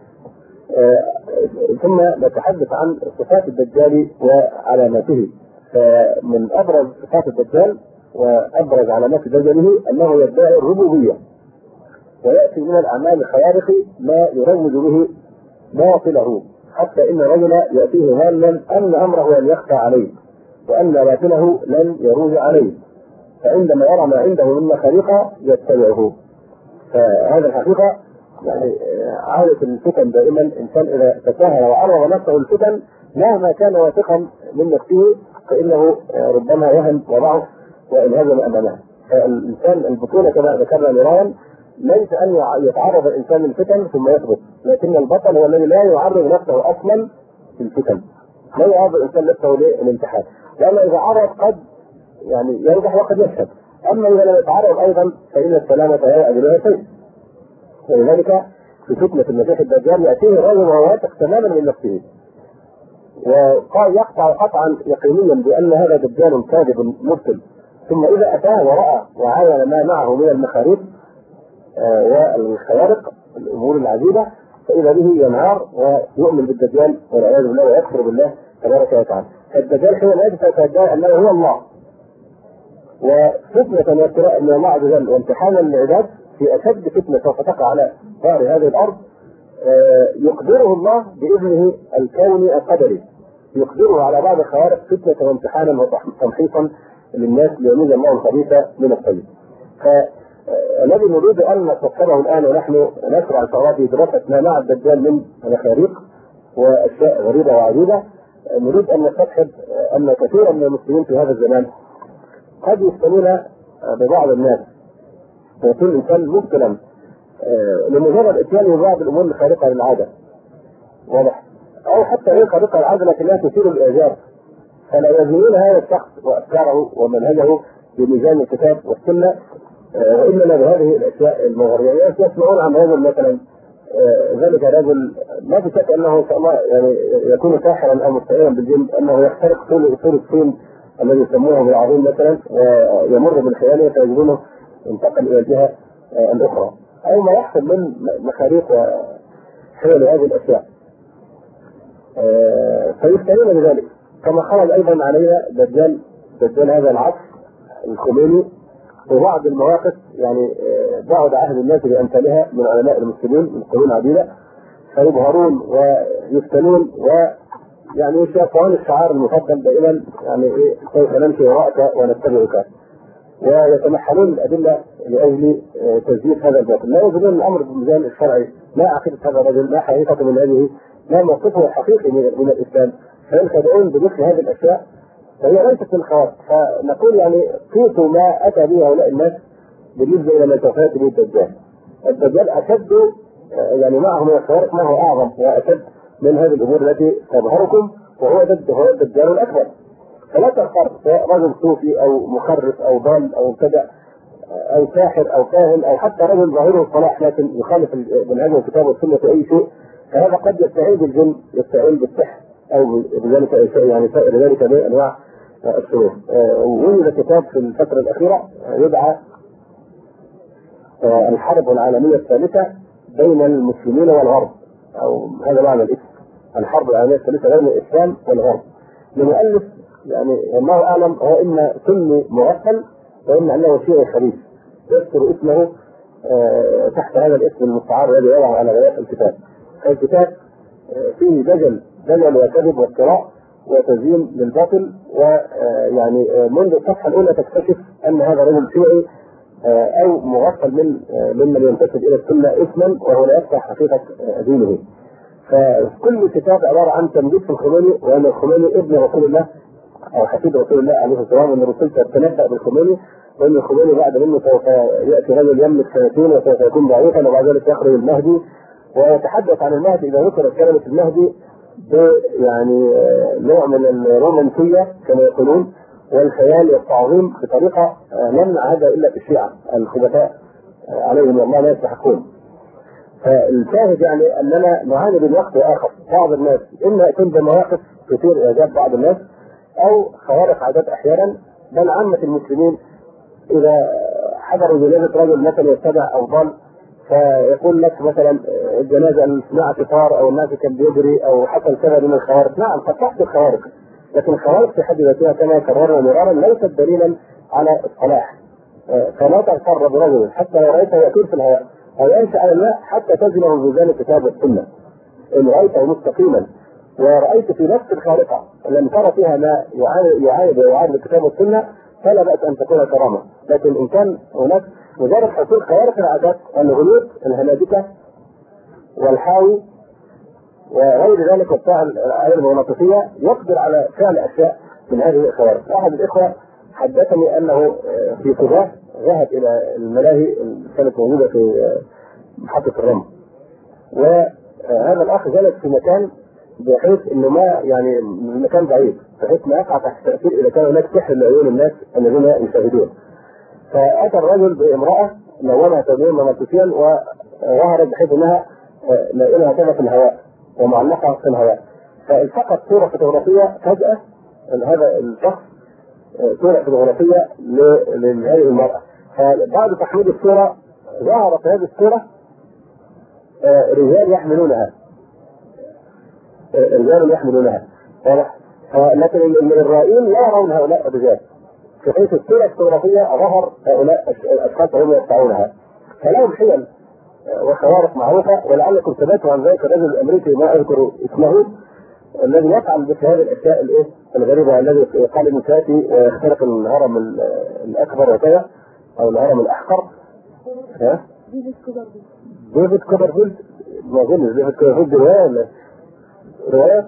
ثم نتحدث عن صفات الدجال وعلاماته. فمن ابرز صفات الدجال وابرز علامات دجاله انه يدعي الربوبيه، وياتي من الاعمال الخوارق ما يروج به باطله، حتى ان الرجل ياتيه هالا ان امره لن يخفى عليه وان باطله لن يروج عليه، فعندما يرى ما عنده من مخاريق يتبعه. فهذا الحقيقه يعني عادة الفتن دائما، الانسان اذا تساهل وعرض نفسه الفتن مهما كان واثقا من نفسه فانه ربما يهن وضعف وانهزم امامها. فالانسان البطوله كما ذكرنا مرارا ليس ان يتعرض الانسان للفتن ثم يثبت، لكن البطل هو الذي لا يعرض نفسه اصلا للفتن، لا يعرض الانسان نفسه للامتحان، لانه اذا عرض قد يعني ينجح وقد يفشل، اما اذا لم يتعرض ايضا فان السلامه لا يأجلها شيء. ولذلك في فتنه المسيح الدجال ياتيه الرجل وهو واثق تماما من نفسه، وقال يقطع قطعا يقينيا بان هذا دجال كاذب مبطل، ثم اذا اتاه وراى وعاين ما معه من المخاريق آه والخوارق الامور العجيبه فاذا به ينهار ويؤمن بالدجال والعياذ بالله ويكفر بالله تبارك وتعالى. الدجال حين يدفع يدعي انه هو الله، وفتنه وابتلاء من الله عز وجل وامتحانا للعباد في اشد فتنه سوف تقع على ظهر هذه الارض آه يقدره الله باذنه الكوني القدري، يقدره على بعض الخوارق فتنه وامتحانا وتمحيصا للناس ليميز الله الخبيث من الطيب. فالذي نريد ان نتصله الان ونحن نشرع ان شاء الله في دراسه ما مع الدجال من مخاريق واشياء غريبه وعجيبه، نريد ان نستشهد ان كثيرا من المسلمين في هذا الزمان قد يفتنون ببعض الناس ويكون الانسان مبتلا لمجرد اتيانه ببعض الامور الخارقه للعاده، واضح؟ او حتى غير خارقه للعاده لكنها تثير الاعجاب، فلا يزنون هذا الشخص وافكاره ومنهجه بميزان الكتاب والسنه وانما بهذه الاشياء المغريه. يسمعون عن رجل مثلا ذلك رجل ما في شك انه ان شاء الله يعني يكون ساحرا او مستعينا بالجن، انه يخترق طول اصول الصين الذي يسموه بالعظيم مثلا ويمر بالخيال فيجدونه انتقل الى الجهه الاخرى، او ما يحصل من مخاريق وحول هذه الاشياء فيفتنون بذلك. كما خرج ايضا علينا دجال دجال هذا العصر الخميني وبعض المواقف يعني بعد عهد الناس بامثالها من علماء المسلمين من قرون عديده فيظهرون ويفتنون ويعني يشاقون الشعار المفضل دائما يعني ايه كيف نمشي وراءك ونتبعك، ويتمحلون الادله لاجل تزييف هذا الباطل، لا يوجدون الامر بالميزان الشرعي، لا عقيده هذا الرجل، لا حقيقه من هذه، لا موقفه الحقيقي من الاسلام، فينخدعون بمثل هذه الاشياء فهي ليست من خوارق. فنقول يعني قيسوا ما اتى به هؤلاء الناس بالنسبه الى ما سوف ياتي به الدجال. الدجال اشد يعني معه من الخوارق ما هو اعظم واشد من هذه الامور التي تظهركم، وهو ضد هو الدجال الاكبر. فلا تغتر سواء رجل صوفي او مخرف او ضال او مبتدع او ساحر او كاهن او حتى رجل ظاهره الصلاح لكن يخالف منهج الكتاب والسنه في اي شيء، فهذا قد يستعين بالجن يستعين بالسحر او بذلك يعني بذلك بانواع الشرور. وجد كتاب في الفتره الاخيره يدعى الحرب العالميه الثالثه بين المسلمين والغرب، او هذا معنى الاسم، الحرب العالميه الثالثه بين الاسلام والغرب، لمؤلف يعني الله اعلم هو اما سني مغفل واما انه شيعي خبيث يذكر اسمه تحت هذا الاسم المستعار الذي يضع على غلاف الكتاب. الكتاب فيه دجل دجل وكذب وافتراء وتزيين للباطل، ويعني منذ الصفحه الاولى تكتشف ان هذا رجل شيعي او مغفل من ممن ينتسب الى السنه اسما وهو لا يفتح حقيقه دينه. فكل كتاب عباره عن تمجيد في الخميني وان الخميني ابن رسول الله او حفيد رسول الله عليه الصلاه والسلام، ان الرسول تتنبأ بالخميني وان الخميني بعد منه سوف ياتي رجل يملك سنتين وسوف يكون ضعيفا وبعد ذلك يخرج المهدي، ويتحدث عن المهدي اذا ذكرت كلمه المهدي يعني نوع من الرومانسيه كما يقولون والخيال والتعظيم بطريقه لم نعهدها الا في الشيعه الخبثاء عليهم الله لا يستحقون. فالشاهد يعني اننا نعاني من وقت اخر بعض الناس اما يكون بمواقف تثير اعجاب بعض الناس او خوارق عادات احيانا، بل عامه المسلمين اذا حضروا جنازه رجل مثلا يتبع او ضال فيقول لك مثلا الجنازه سمعت طار او الناس كان بيجري او حصل كذا من الخوارق. نعم قد تحصل خوارق لكن الخوارق في حد ذاتها كما كررنا مرارا ليست دليلا على الصلاح. فلا تغتر برجل حتى رأيته يطير في الهواء او يمشي على الماء حتى تزنه بميزان الكتاب والسنه. ان رايته مستقيما ورأيت في نفس الخارقة لم ترى فيها ما يعايد ويعارض الكتاب والسنة فلا بأس أن تكون كرامة. لكن إن كان هناك مجرد حصول خوارق العادات الغلوط الهنادكة والحاوي وغير ذلك وبتاع العلم المغناطيسية يقدر على فعل أشياء من هذه الخوارق. أحد الإخوة حدثني أنه في صباح ذهب إلى الملاهي اللي كانت موجودة في محطة الرمل، وهذا الأخ جلس في مكان بحيث انه ما يعني المكان بعيد بحيث ما يقع تحت تاثير اذا كان هناك سحر لعيون الناس الذين يشاهدون. فاتى الرجل بامراه لونها تدوين مغناطيسيا وظهرت بحيث انها نائمه هكذا في الهواء ومعلقه في الهواء، فالتقط صوره فوتوغرافيه فجاه هذا الشخص صوره فوتوغرافيه لهذه المراه. فبعد تحميل الصوره ظهر في هذه الصوره رجال يحملونها رجال يحملونها لكن الرائين لا يرون هؤلاء الرجال، في حيث الصورة الفوتوغرافية ظهر هؤلاء الأشخاص هم يدفعونها. فلهم حيل وخوارق معروفة، ولعلكم سمعتوا عن ذلك الرجل الأمريكي ما أذكر اسمه الذي يفعل مثل هذه الأشياء الإيه الغريبة، الذي قال إنه سيأتي ويخترق الهرم الأكبر وكذا أو الهرم الأحقر. ها؟ ديفيد كوبرفيلد ما أظن ديفيد كوبرفيلد رواية ولا رواية؟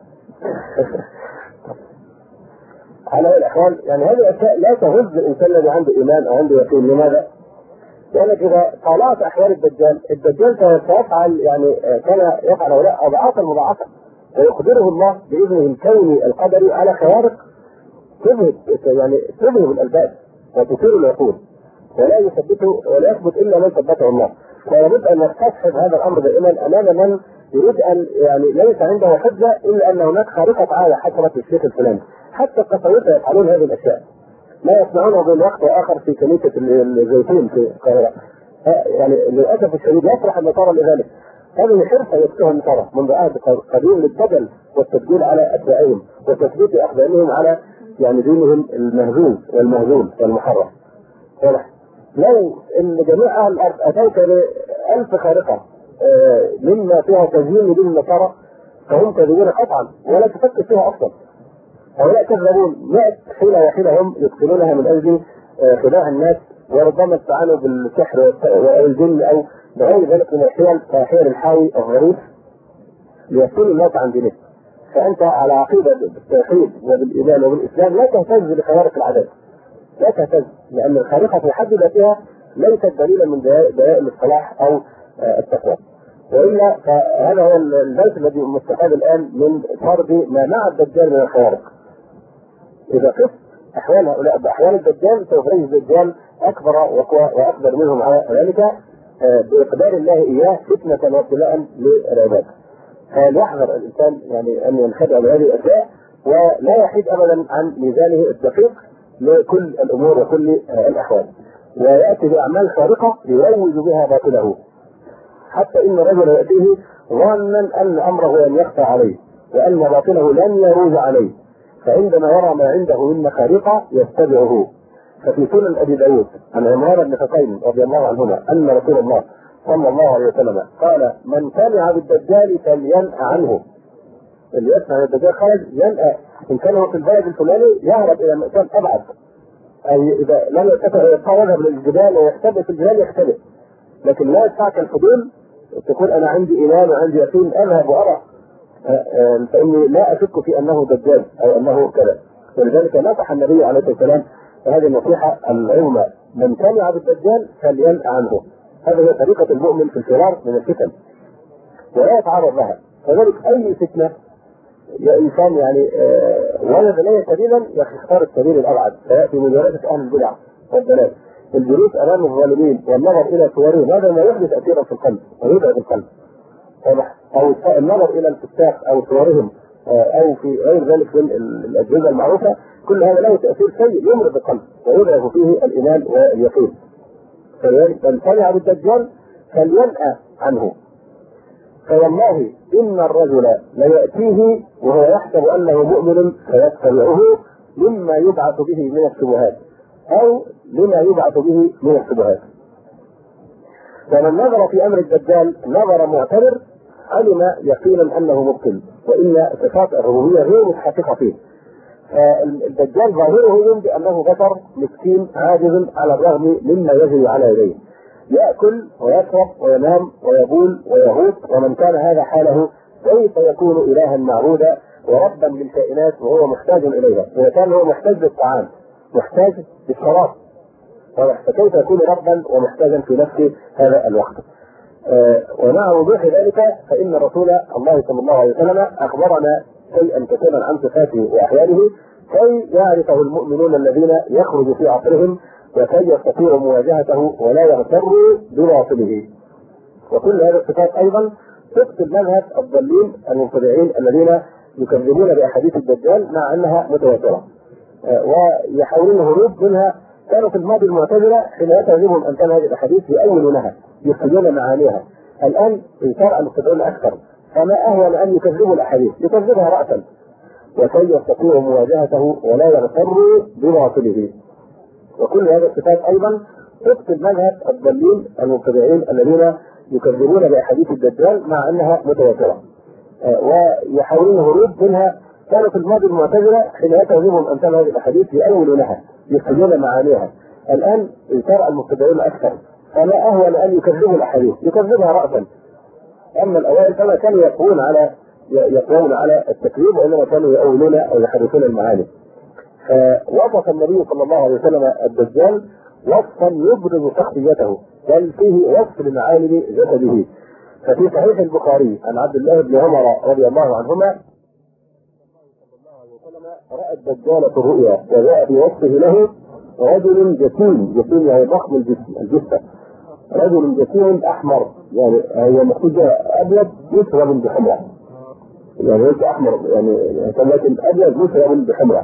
على الأحوال يعني هذه الأشياء لا تهز الإنسان الذي عنده إيمان أو عنده يقين. لماذا؟ لأنك إذا طالعت أحوال الدجال، الدجال سيفعل يعني كان يفعل هؤلاء أضعافا مضاعفة، ويخبره الله بإذنه الكوني القدري على خوارق تذهب يعني تذهب الألباب وتثير العقول، ولا يثبته ولا يثبت إلا من ثبته الله. فلابد أن نستصحب هذا الأمر دائما أمام من يريد ان يعني ليس عنده حجه الا ان هناك خارقه عاده حصلت للشيخ الفلاني. حتى القساوسه يفعلون هذه الاشياء، لا يصنعونه بين وقت واخر في كنيسه الزيتون في القاهره. يعني للاسف الشديد يفرح النصارى لذلك. هذه حرفه يفتها النصارى منذ عهد قديم للدجل والتسجيل على اتباعهم وتثبيت اقدامهم على يعني دينهم المهزوم والمهزوم والمحرف. واضح؟ لو ان جميع اهل الارض اتيت بألف خارقه مما فيها تزيين لدين النصارى فهم كاذبون قطعا ولا تفكر فيها اصلا. هؤلاء كذبون مئة حيلة وحيلة هم يدخلونها من اجل خداع الناس، وربما استعانوا بالسحر او الجن او بغير ذلك من الحيل كحيل الحاوي الغريب ليصل الناس عن دينه. فانت على عقيده بالتوحيد وبالايمان وبالاسلام لا تهتز بخوارق العادات، لا تهتز، لان الخارقه في حد ذاتها ليست دليلا من دلائل الصلاح او التقوى. والا فهذا هو البيت الذي مستفاد الان من فرض ما مع الدجال من الخوارق. اذا قست احوال هؤلاء باحوال الدجال سوف يجد الدجال اكبر واقوى واقدر منهم على ذلك باقدار الله اياه فتنه وابتلاء للعباد. فليحذر الانسان يعني ان ينخدع بهذه الاشياء ولا يحيد ابدا عن ميزانه الدقيق لكل الامور وكل الاحوال، وياتي باعمال خارقه يروج بها باطله، حتى ان الرجل ياتيه ظانا ان امره لن يخفى عليه وان باطله لن يروج عليه، فعندما يرى ما عنده من مخارق يتبعه. ففي سنن ابي داود عن عمران بن حسين رضي الله عنهما ان رسول الله صلى الله عليه وسلم قال: من سمع بالدجال فلينأ عنه. اللي يسمع بالدجال خرج ينأ، ان كان هو في البلد الفلاني يهرب الى مكان ابعد، اي اذا لم يستطع يذهب للجبال ويختبئ في الجبال يختبئ، لكن لا يدفعك الفضول تقول انا عندي ايمان وعندي يقين اذهب وارى، فاني لا اشك في انه دجال او انه كذا. ولذلك نصح النبي عليه الصلاه والسلام هذه النصيحه العظمى: من سمع بالدجال فلينأ عنه. هذه هي طريقه المؤمن في الفرار من الفتن ولا يتعرض لها. فذلك اي فتنه يا انسان يعني ولد اليه سبيلا يختار السبيل الابعد، فياتي مجالسه اهل البدع والضلال، الجلوس امام الظالمين والنظر الى صورهم، هذا ما يحدث اثيرا في القلب ويبعد القلب. او النظر الى الفساق او صورهم او في غير ذلك من الاجهزه المعروفه، كل هذا له تاثير سيء يمرض القلب ويضعف فيه الايمان واليقين. فلذلك من سمع بالدجال فلينأ عنه. فوالله إن الرجل ليأتيه وهو يحسب أنه مؤمن فيتبعه مما يبعث به من الشبهات أو لما يبعث به من الشبهات. فمن نظر في أمر الدجال نظر معتبر علم يقينا أنه مبطل، وإن صفات الربوبية غير متحققة فيه. فالدجال ظاهره ينبئ أنه بشر مسكين عاجز على الرغم مما يجري على يديه، يأكل ويشرب وينام ويبول ويغوط، ومن كان هذا حاله كيف يكون إلها معبودا وربا للكائنات وهو محتاج إليها؟ إذا كان هو محتاج للطعام محتاج للشراب فكيف يكون ربا ومحتاجا في نفس هذا الوقت؟ آه ومع وضوح ذلك فإن رسول الله صلى الله عليه وسلم أخبرنا شيئا كثيرا عن صفاته وأحواله كي يعرفه المؤمنون الذين يخرج في عصرهم وكي يستطيعوا مواجهته ولا يغتروا بباطله. وكل هذه الصفات أيضا تقتل مذهب الضالين المبتدعين الذين يكذبون بأحاديث الدجال مع أنها متواترة آه ويحاولون الهروب منها. كانوا في الماضي المعتزلة حين يتعجبهم أن كان هذه الأحاديث يؤولونها يفسدون معانيها. الآن انشرع المبتدعون أكثر، فما أهون أن يكذبوا الأحاديث يكذبها رأسا وكي يستطيعوا مواجهته ولا يغتروا بباطله. وكل هذه الصفات أيضا تقتل مذهب الضالين المبتدعين الذين يكذبون بأحاديث الدجال مع أنها متواترة آه ويحاولون الهروب منها. كانوا في الماضي المعتزلة حين يتعجبهم أن كان هذه الأحاديث يؤولونها يفسدون معانيها. الآن انشرع المبتدعون أكثر، فما أهون أن يكذبوا الأحاديث يكذبها رأسا. أما الأوائل فما كانوا يقوون على يقوون على التكذيب وإنما كانوا يؤولون أو يحرفون المعاني. فوصف النبي صلى الله عليه وسلم الدجال وصفا يبرز شخصيته بل فيه وصف لمعالم جسده. ففي صحيح البخاري عن عبد الله بن عمر رضي الله عنهما رأى الدجال في الرؤيا وجاء في وصفه له رجل جسيم، جسيم يعني ضخم الجسم الجثة، رجل جسيم أحمر يعني هي مخرجة أبيض يشرب بحمرة، يعني ليس أحمر يعني لكن أبيض يشرب بحمرة،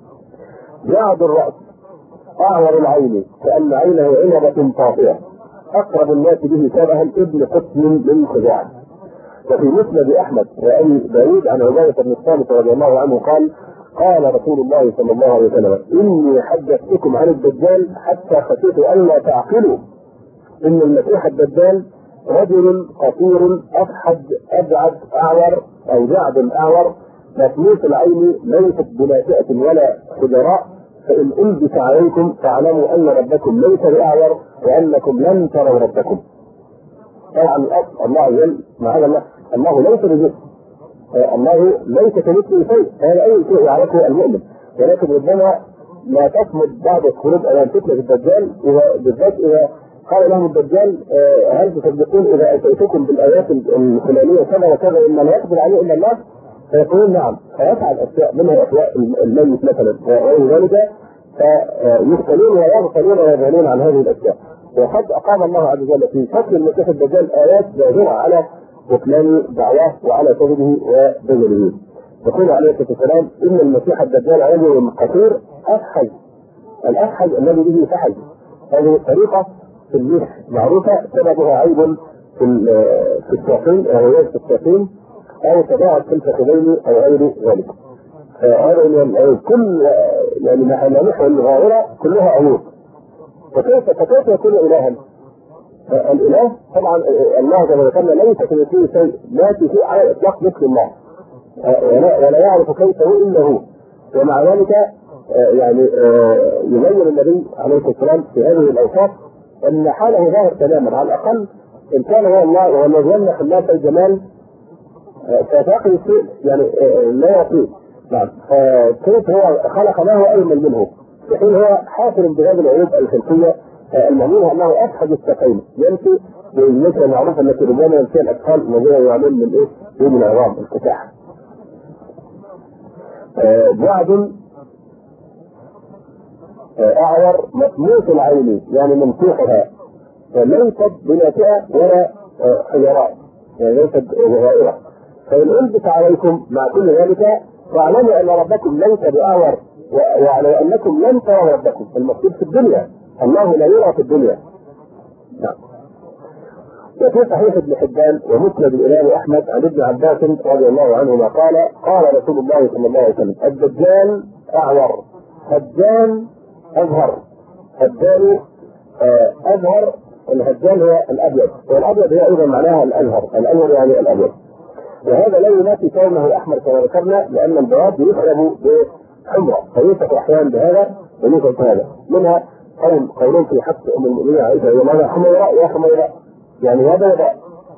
جعد الرأس أعور العين كأن عينه عنبة طافية، أقرب الناس به شبها ابن قسم من خزاعة. وفي مسند أحمد وأبي داود عن عبادة بن الصامت رضي الله عنه قال قال رسول الله صلى الله عليه وسلم إني حدثتكم عن الدجال حتى خشيت ألا تعقلوا إن المسيح الدجال رجل قصير أفحد أبعد أعور أو جعد أعور مفلوس العين ليست بناشئة ولا خضراء، فإن ألبس عليكم فاعلموا أن ربكم ليس بأعور وأنكم لن تروا ربكم. طبعا الأصل الله يقول معاذ الله الله ليس بجسم، الله ليس كمثله شيء، هذا أي شيء يعرفه المؤمن، ولكن ربما لا تصمد بعض الخروج أمام فتنة الدجال بالذات إذا قال لهم الدجال هل تصدقون إذا أتيتكم بالآيات الفلانية كذا وكذا إن لا يقدر عليه إلا الله؟ فيقولون نعم، فيفعل أشياء منها أشياء الميت مثلا وغير ذلك فيسألون ويغفلون ويذهلون عن هذه الأشياء. وقد أقام الله عز وجل في شكل المسيح الدجال آيات ظاهرة على بطلان دعواه وعلى كذبه وبذله. يقول عليه الصلاة والسلام إن المسيح الدجال رجل قصير أفحج، الأفحج الذي به فحج، هذه الطريقة في المسح معروفة سببها عيب في في الساقين أو في الساقين أو تباعد في الفخذين أو غير ذلك. هذا كل يعني ملامحه الغائرة كلها عيوب. فكيف فكيف يكون إلها؟ الإله طبعا الله كما ذكرنا ليس كمثله شيء، لا شيء على الإطلاق مثل الله ولا يعرف كيف هو إلا هو. ومع ذلك يعني يبين النبي عليه الصلاة والسلام في هذه الأوصاف أن حاله ظاهر تماما، على الأقل إن كان هو الله والذي يمنح الناس الجمال فتعقل الشيء يعني لا يطيق. نعم، فكيف هو خلق ما هو أجمل منه في حين هو حاصل بهذه العيوب الخلقية المعنيها أنه أفحج الساقين يمشي بالنسبة المعروفة التي ربما يمشي الأطفال الذين يعملون من إيه؟ من العظام الكتاح. جعد أعور مطموس العين يعني ممسوحها ليست بناتئة ولا حجراء يعني ليست غائرة. فإن ألبس عليكم مع كل ذلك فاعلموا أن ربكم ليس بأعور وعلى أنكم لن تروا ربكم. المقصود في الدنيا، الله لا يرى في الدنيا. نعم. وفي صحيح ابن حبان ومسند الامام احمد عن ابن عباس رضي الله عنهما قال قال رسول الله صلى الله عليه وسلم: الدجال اعور، هجان اظهر. هجان اظهر، الهجان هو الابيض، والابيض هي ايضا معناها الازهر، الازهر يعني الابيض. وهذا لا ينافي كونه احمر كما ذكرنا، لان البياض يشرب بحمره، فيوصف احيانا بهذا ويوصف بهذا. منها قول قولون في حق ام المؤمنين عائشه: يا ماذا حمراء يا حمراء، يعني هذا يضع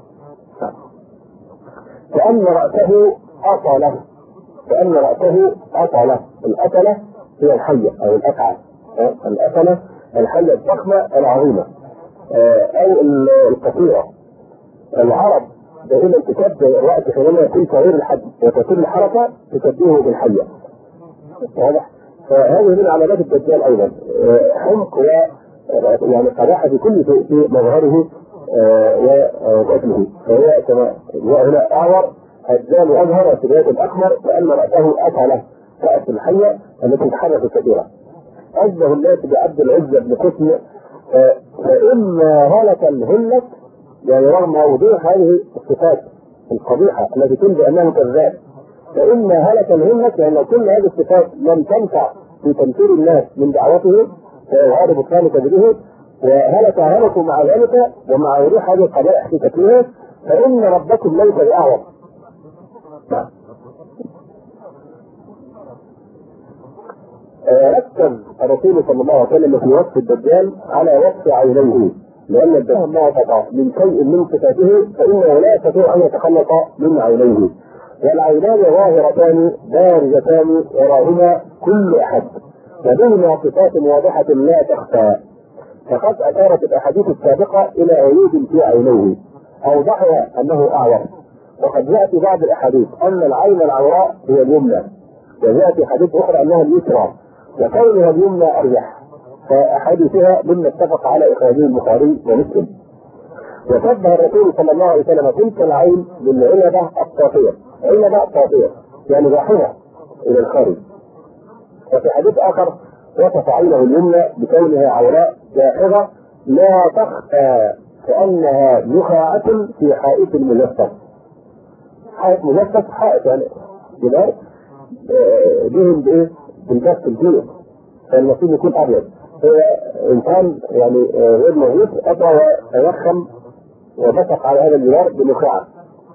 كأن رأسه أطلة، كأن رأسه أطلة. الأطلة هي الحية أو الأفعى، الأطلة الحية الضخمة العظيمة أو القصيرة. العرب دائما تشبه الرأس حينما يكون صغير الحجم وتكون الحركة تشبهه بالحية. واضح؟ فهذه من علامات الدجال أيضا، حمق و يعني قباحة في كل شيء في مظهره وشكله. فهو كما هنا أعور، هجان أظهر، وسباية الأحمر، وأن رأسه أطلة رأس الحية التي تحركت كثيرا. أشبه الناس بعبد العزة بن قسم، فإما هلك الهلك، يعني رغم وضوح هذه الصفات القبيحة التي تنبئ أنه كذاب، فإما هلك الهلك، يعني لو كل هذه الصفات لم تنفع في تنفير الناس من دعوته وهذا بطلان كذبه، وهلك هلكوا مع ذلك ومع وضوح هذه القبائح في تكليفه، فإن ربكم ليس بأعور. ركز الرسول صلى الله عليه وسلم في وصف الدجال على وصف عينيه، لأن الدجال ما قطع من شيء من صفاته فإنه لا يستطيع أن يتخلص من عينيه، والعينان ظاهرتان بارزتان يراهما كل أحد، وبهما صفات واضحة لا تخفى. فقد أشارت الأحاديث السابقة إلى عيوب في عينيه أوضحها أنه أعور، وقد يأتي بعض الأحاديث أن العين العوراء هي اليمنى، ويأتي حديث أخرى أنها اليسرى، وكونها اليمنى أرجح، فأحاديثها مما اتفق على إخراجه البخاري ومسلم. وشبه الرسول صلى الله عليه وسلم تلك العين بالعنبة الطافية، عنبة طافية يعني باحثة إلى الخارج. وفي حديث آخر وصف عينه اليمنى بكونها عوراء باحثة لا تخفى، كأنها نخاعة في حائط مجفف. حائط مجفف، حائط يعني جبال بهم بايه؟ بالبث الجيل، فالمفروض يكون ابيض. هو انسان يعني غير موجود اتى ويخم وبصق على هذا الجدار بنخاعه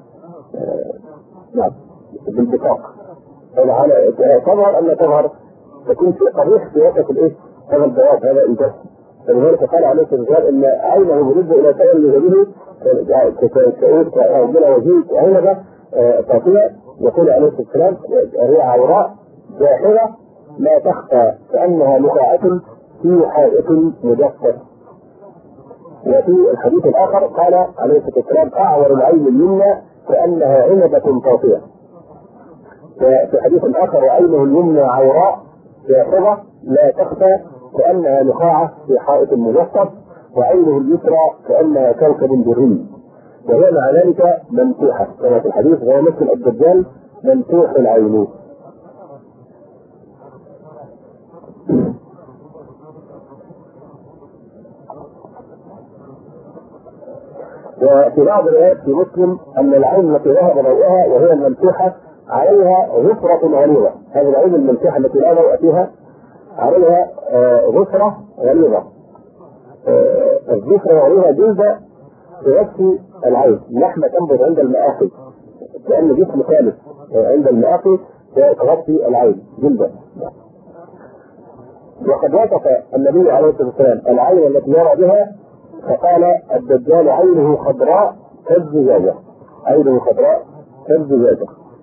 نعم بالبطاق. تظهر ان تظهر تكون شيء قبيح في وقت الايه؟ هذا البياض، هذا الجسم. فلذلك قال عليه الصلاه والسلام ان عينه بالنسبه الى سائر جسده كالكؤوس او بلا وجود عنبه طافيه، يقول عليه الصلاه والسلام هي عوراء باحرة لا تخفى، كأنها نخاعة في حائط مجفف. وفي الحديث الآخر قال عليه الصلاة والسلام أعور العين اليمنى كأنها عنبة طافية. وفي حديث آخر وعينه اليمنى عوراء باحرة لا تخفى كأنها نخاعة في حائط مجفف، وعينه اليسرى كأنها كوكب دري، وهي مع ذلك ممسوحة كما في الحديث، وهو مثل الدجال ممسوح العين. وفي بعض الروايات في مسلم أن العين التي ذهب ضوءها وهي الممسوحة عليها غفرة غليظة. هذه العين الممسوحة التي لا ضوء فيها عليها غفرة غليظة. الغفرة غليظة جلدة تغطي العين، لحمة تنبت عند المآقي كأن جسم ثالث عند المآقي تغطي العين جلدة. وقد وصف النبي عليه الصلاة والسلام العين التي يرى بها فقال الدجال عينه خضراء كالزجاجة، عينه خضراء كالزجاجة.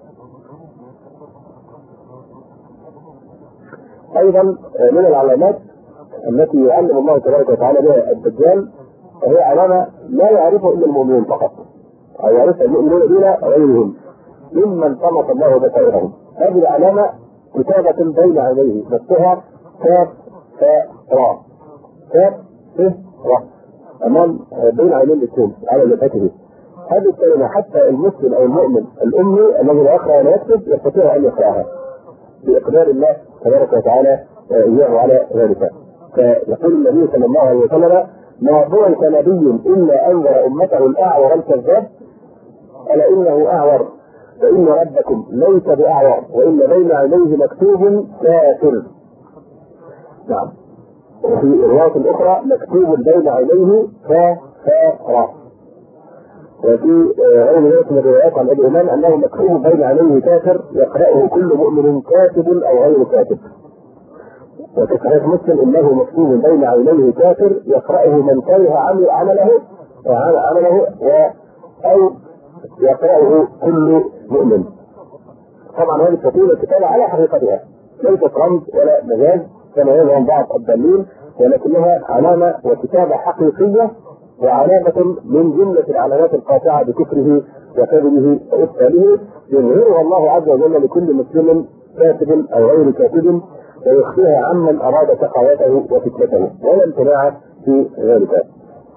أيضا من العلامات التي يعلم الله تبارك وتعالى بها الدجال هي علامة لا يعرفها إلا المؤمنون فقط، أو يعرفها المؤمنون دون غيرهم ممن طمس الله بصائرهم. هذه العلامة كتابة بين عينيه نفسها كاف فاء راء، كاف ف راء أمام بين عينين الاثنين على لفته. هذه الكلمة حتى المسلم أو المؤمن الأمي الذي لا يقرأ ولا يكتب يستطيع أن يقرأها بإقدار الله تبارك وتعالى إياه على ذلك. فيقول النبي صلى الله عليه وسلم ما بعث نبي الا انذر امته الاعور الكذاب الا انه اعور فان ربكم ليس باعور وان بين عينيه مكتوب كافر. نعم. وفي روايه اخرى مكتوب بين عينيه كافر. وفي غير ذلك من الروايات عن ابي امام انه مكتوب بين عينيه كافر يقرأه كل مؤمن كاتب او غير كاتب. وفي صحيح مسلم انه مكتوب بين عينيه كافر يقرأه من كره عمل عمله عمله او يقرأه كل مؤمن. طبعا هذه الكتابة الكتابة على حقيقتها ليست رمز ولا مجاز كما يزعم بعض الضالين، ولكنها علامة وكتابة حقيقية وعلامة من جملة العلامات القاطعة بكفره وكذبه وإبطاله يظهرها الله عز وجل لكل مسلم كاتب أو غير كاتب ويخفيها عمن أراد سخاوته وفتنته ولا امتناع في ذلك.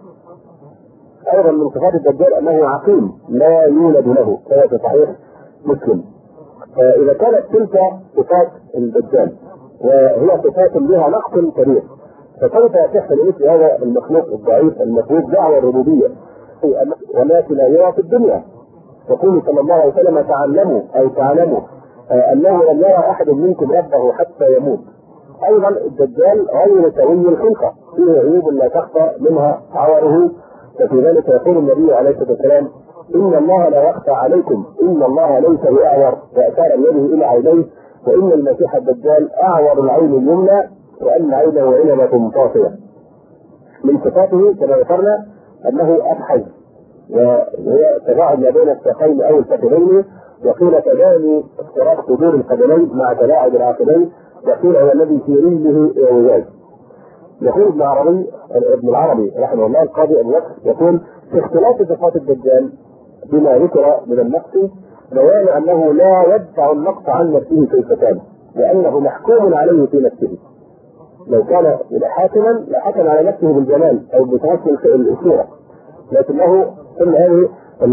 أيضا من صفات الدجال أنه عقيم لا يولد له كما في صحيح مسلم. فإذا كانت تلك صفات الدجال وهي صفات لها نقص كبير فكيف تحصل مثل هذا المخلوق الضعيف المفروض دعوى الربوبيه والناس لا يرى في الدنيا؟ يقول صلى الله عليه وسلم تعلموا او تعلموا آه انه لم يرى احد منكم ربه حتى يموت. ايضا الدجال غير سوي الخلقه فيه عيوب لا تخفى منها عوره، وفي ذلك يقول النبي عليه الصلاه والسلام ان الله لا يخفى عليكم ان الله ليس باعور واشار بيده الى عينيه وان المسيح الدجال اعور العين اليمنى وأن عينه عنبة طافية. من صفاته كما ذكرنا أنه أبحث وهي تباعد ما بين الساقين أو الفخذين، وقيل تباني اختراق صدور القدمين مع تلاعب العقبين، وقيل هو الذي في رجله وجاج. يقول ابن عربي ابن العربي رحمه الله القاضي أبو بكر يقول في اختلاف صفات الدجال بما ذكر من النقص بيان أنه لا يدفع النقص عن نفسه كيف كان لأنه محكوم عليه في نفسه. لو كان حاكما لحكم على نفسه بالجمال او بتمثل الصوره، لكنه كل هذه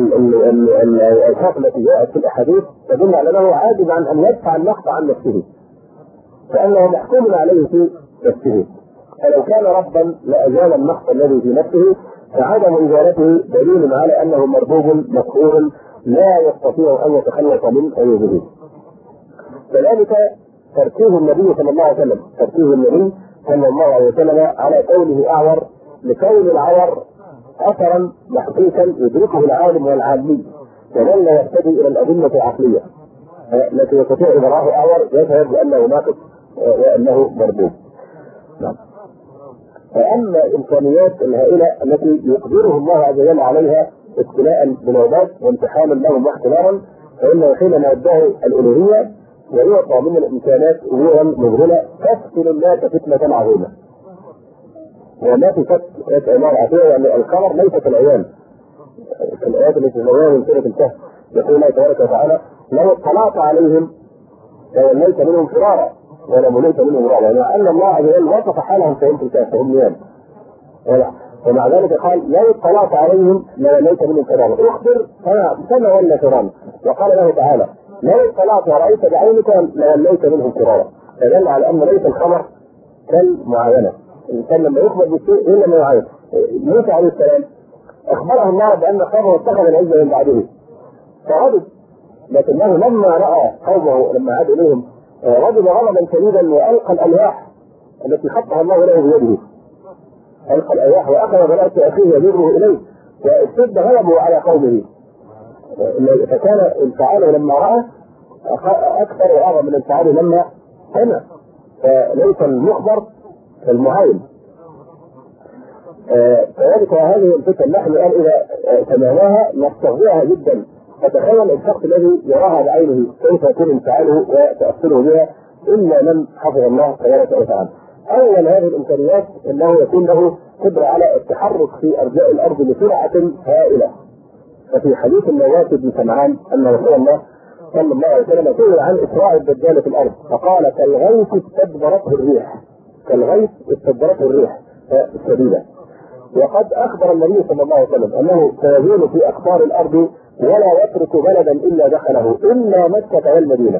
الاشياء التي جاءت في الاحاديث تدل على انه عاجز عن ان يدفع النقص عن نفسه فانه محكوم عليه في نفسه. فلو كان ربا لازال النقص الذي في نفسه فعدم ازالته دليل على انه مربوب مقهور لا يستطيع ان يتخلص من عيوبه. كذلك تركيه النبي صلى الله عليه وسلم تركيه النبي صلى الله عليه وسلم على كونه اعور لكون العور اثرا محقيقا يدركه العالم والعامي وظل يهتدي الى الادله العقليه، التي يستطيع اذا راه اعور يشهد بانه ناقص وانه مربوب. نعم. فاما الامكانيات الهائله التي يقدره الله عز وجل عليها ابتلاء بالعباد وامتحانا لهم واختبارا فانه حينما يدعي الالوهيه ويعطى من الامكانات امورا مذهله تفتن الناس فتنه عظيمه. وما في فتح امار عتيه يعني الخبر ليست العيان في الايات التي تتناولها من سوره الكهف يقول الله تبارك وتعالى لو اطلعت عليهم لوليت منهم فرارا ولمليت منهم رعبا، يعني ان الله عز وجل وصف حالهم في الكهف فهم نيام. ومع ذلك قال لو اطلعت عليهم لوليت منهم فرارا اخبر فما ولا فرارا. وقال له تعالى لو اطلعت ورأيت بعينك لوليت منهم فرارا. فدل على ان ليس الخبر كالمعاينه. الانسان لما يخبر بالشيء الا ما يعاين. موسى عليه السلام اخبره الله بان قومه اتخذ العزه من بعده فغضب، لكنه لما راى قومه لما عاد اليهم غضب غضبا شديدا والقى الالواح التي خطها الله له بيده. القى الالواح واخذ بنات اخيه يجره اليه واشتد غضبه على قومه. فكان انفعاله لما راى اكثر واعظم من انفعاله لما سمع. فليس المخبر كالمعاين. كذلك هذه الفتن نحن الان اذا سمعناها نستغربها جدا. فتخيل الشخص الذي يراها بعينه كيف يكون انفعاله وتاثره بها الا من حفظ الله تبارك وتعالى. اول هذه الامكانيات انه يكون له قدره على التحرك في ارجاء الارض بسرعه هائله. ففي حديث النواس بن سمعان ان رسول الله صلى الله عليه وسلم سئل عن اسراع الدجال في الارض فقال كالغيث استدبرته الريح. كالغيث استدبرته الريح الشديده. وقد اخبر النبي صلى الله عليه وسلم انه سيزول في اقطار الارض ولا يترك بلدا الا دخله الا مكه والمدينه.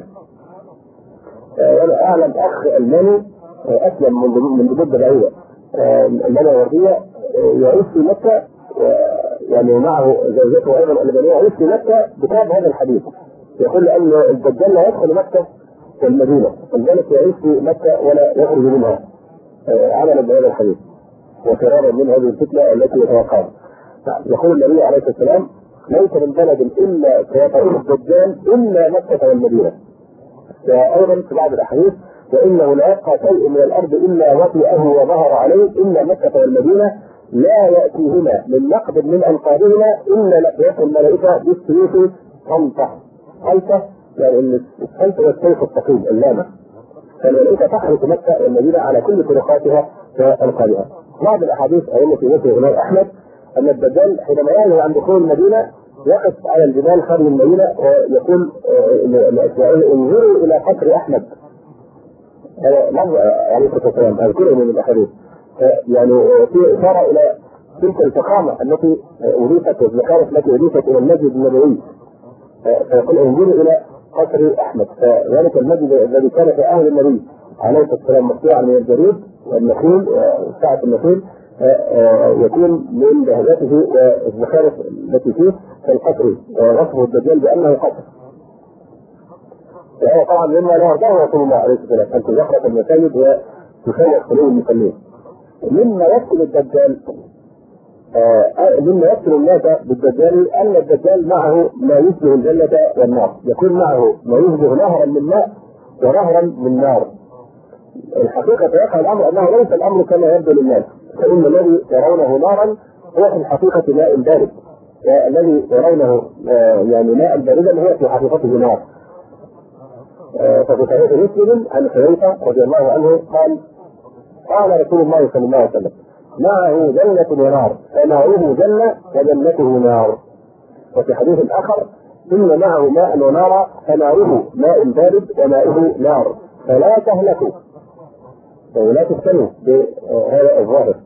وانا اعلم اخ الماني اسلم من من مده بعيده المانيا الغربيه يعيش في مكه يعني معه زوجته ايضا اللبنانيه يعيش في مكه بسبب هذا الحديث. يقول ان الدجال لا يدخل مكه والمدينه، ولذلك يعيش في مكه ولا يخرج منها عملا بهذا الحديث وفرارا من هذه الفتنه التي يتوقعها. يقول النبي عليه الصلاه والسلام: ليس من بلد الا سيطعه الدجال الا مكه والمدينه. وايضا في بعض الاحاديث: وانه لا يبقى شيء من الارض الا وطئه وظهر عليه الا مكه والمدينه لا ياتيهما من نقب من انقاضهما الا لقيته الملائكه بالسيوف صمته. صمته يعني الصمت والسيف الثقيل اللامع. فالملائكه تحرس مكه والمدينه على كل طرقاتها وانقاضها. بعض الاحاديث ايضا في مسند الامام احمد ان الدجال حينما يعلن عن دخول المدينه يقف على الجبال خارج المدينه ويقول لاسرائيل: انظروا الى قصر احمد. عليه الصلاه والسلام اذكره من الاحاديث. يعني في اشاره الى تلك الفخامه التي اضيفت والزخارف التي اضيفت الى المسجد النبوي. فيقول: انظروا الى قصر احمد. فذلك المسجد الذي كان في عهد النبي عليه الصلاه والسلام مصنوعا من الجريد والنخيل وسعه النخيل يكون من بهجته والزخارف التي فيه كالقصر، ووصفه الدجال بانه قصر. وهو طبعا مما لا يرضاه رسول الله عليه الصلاه والسلام ان تزخرف المساجد وتخيل قلوب المصلين. مما يقتل الدجال آه مما يقتل الناس بالدجال ان الدجال معه ما يشبه الجنه والنار، يكون معه ما يشبه نهرا من ماء ونهرا من نار. الحقيقه يقع الامر انه ليس الامر كما يبدو للناس، فان الذي يرونه نارا هو في الحقيقه ماء بارد، والذي يرونه آه يعني ماء باردا هو في حقيقته نار. آه ففي صحيح مسلم عن حذيفه رضي الله عنه قال: قال رسول الله صلى الله عليه وسلم: معه جنة ونار، فناره جنة وجنته نار. وفي حديث آخر: إن معه ماء ونارا، فناره ماء بارد وماؤه نار، فلا تهلكوا ولا تفتنوا بهذا الظاهر.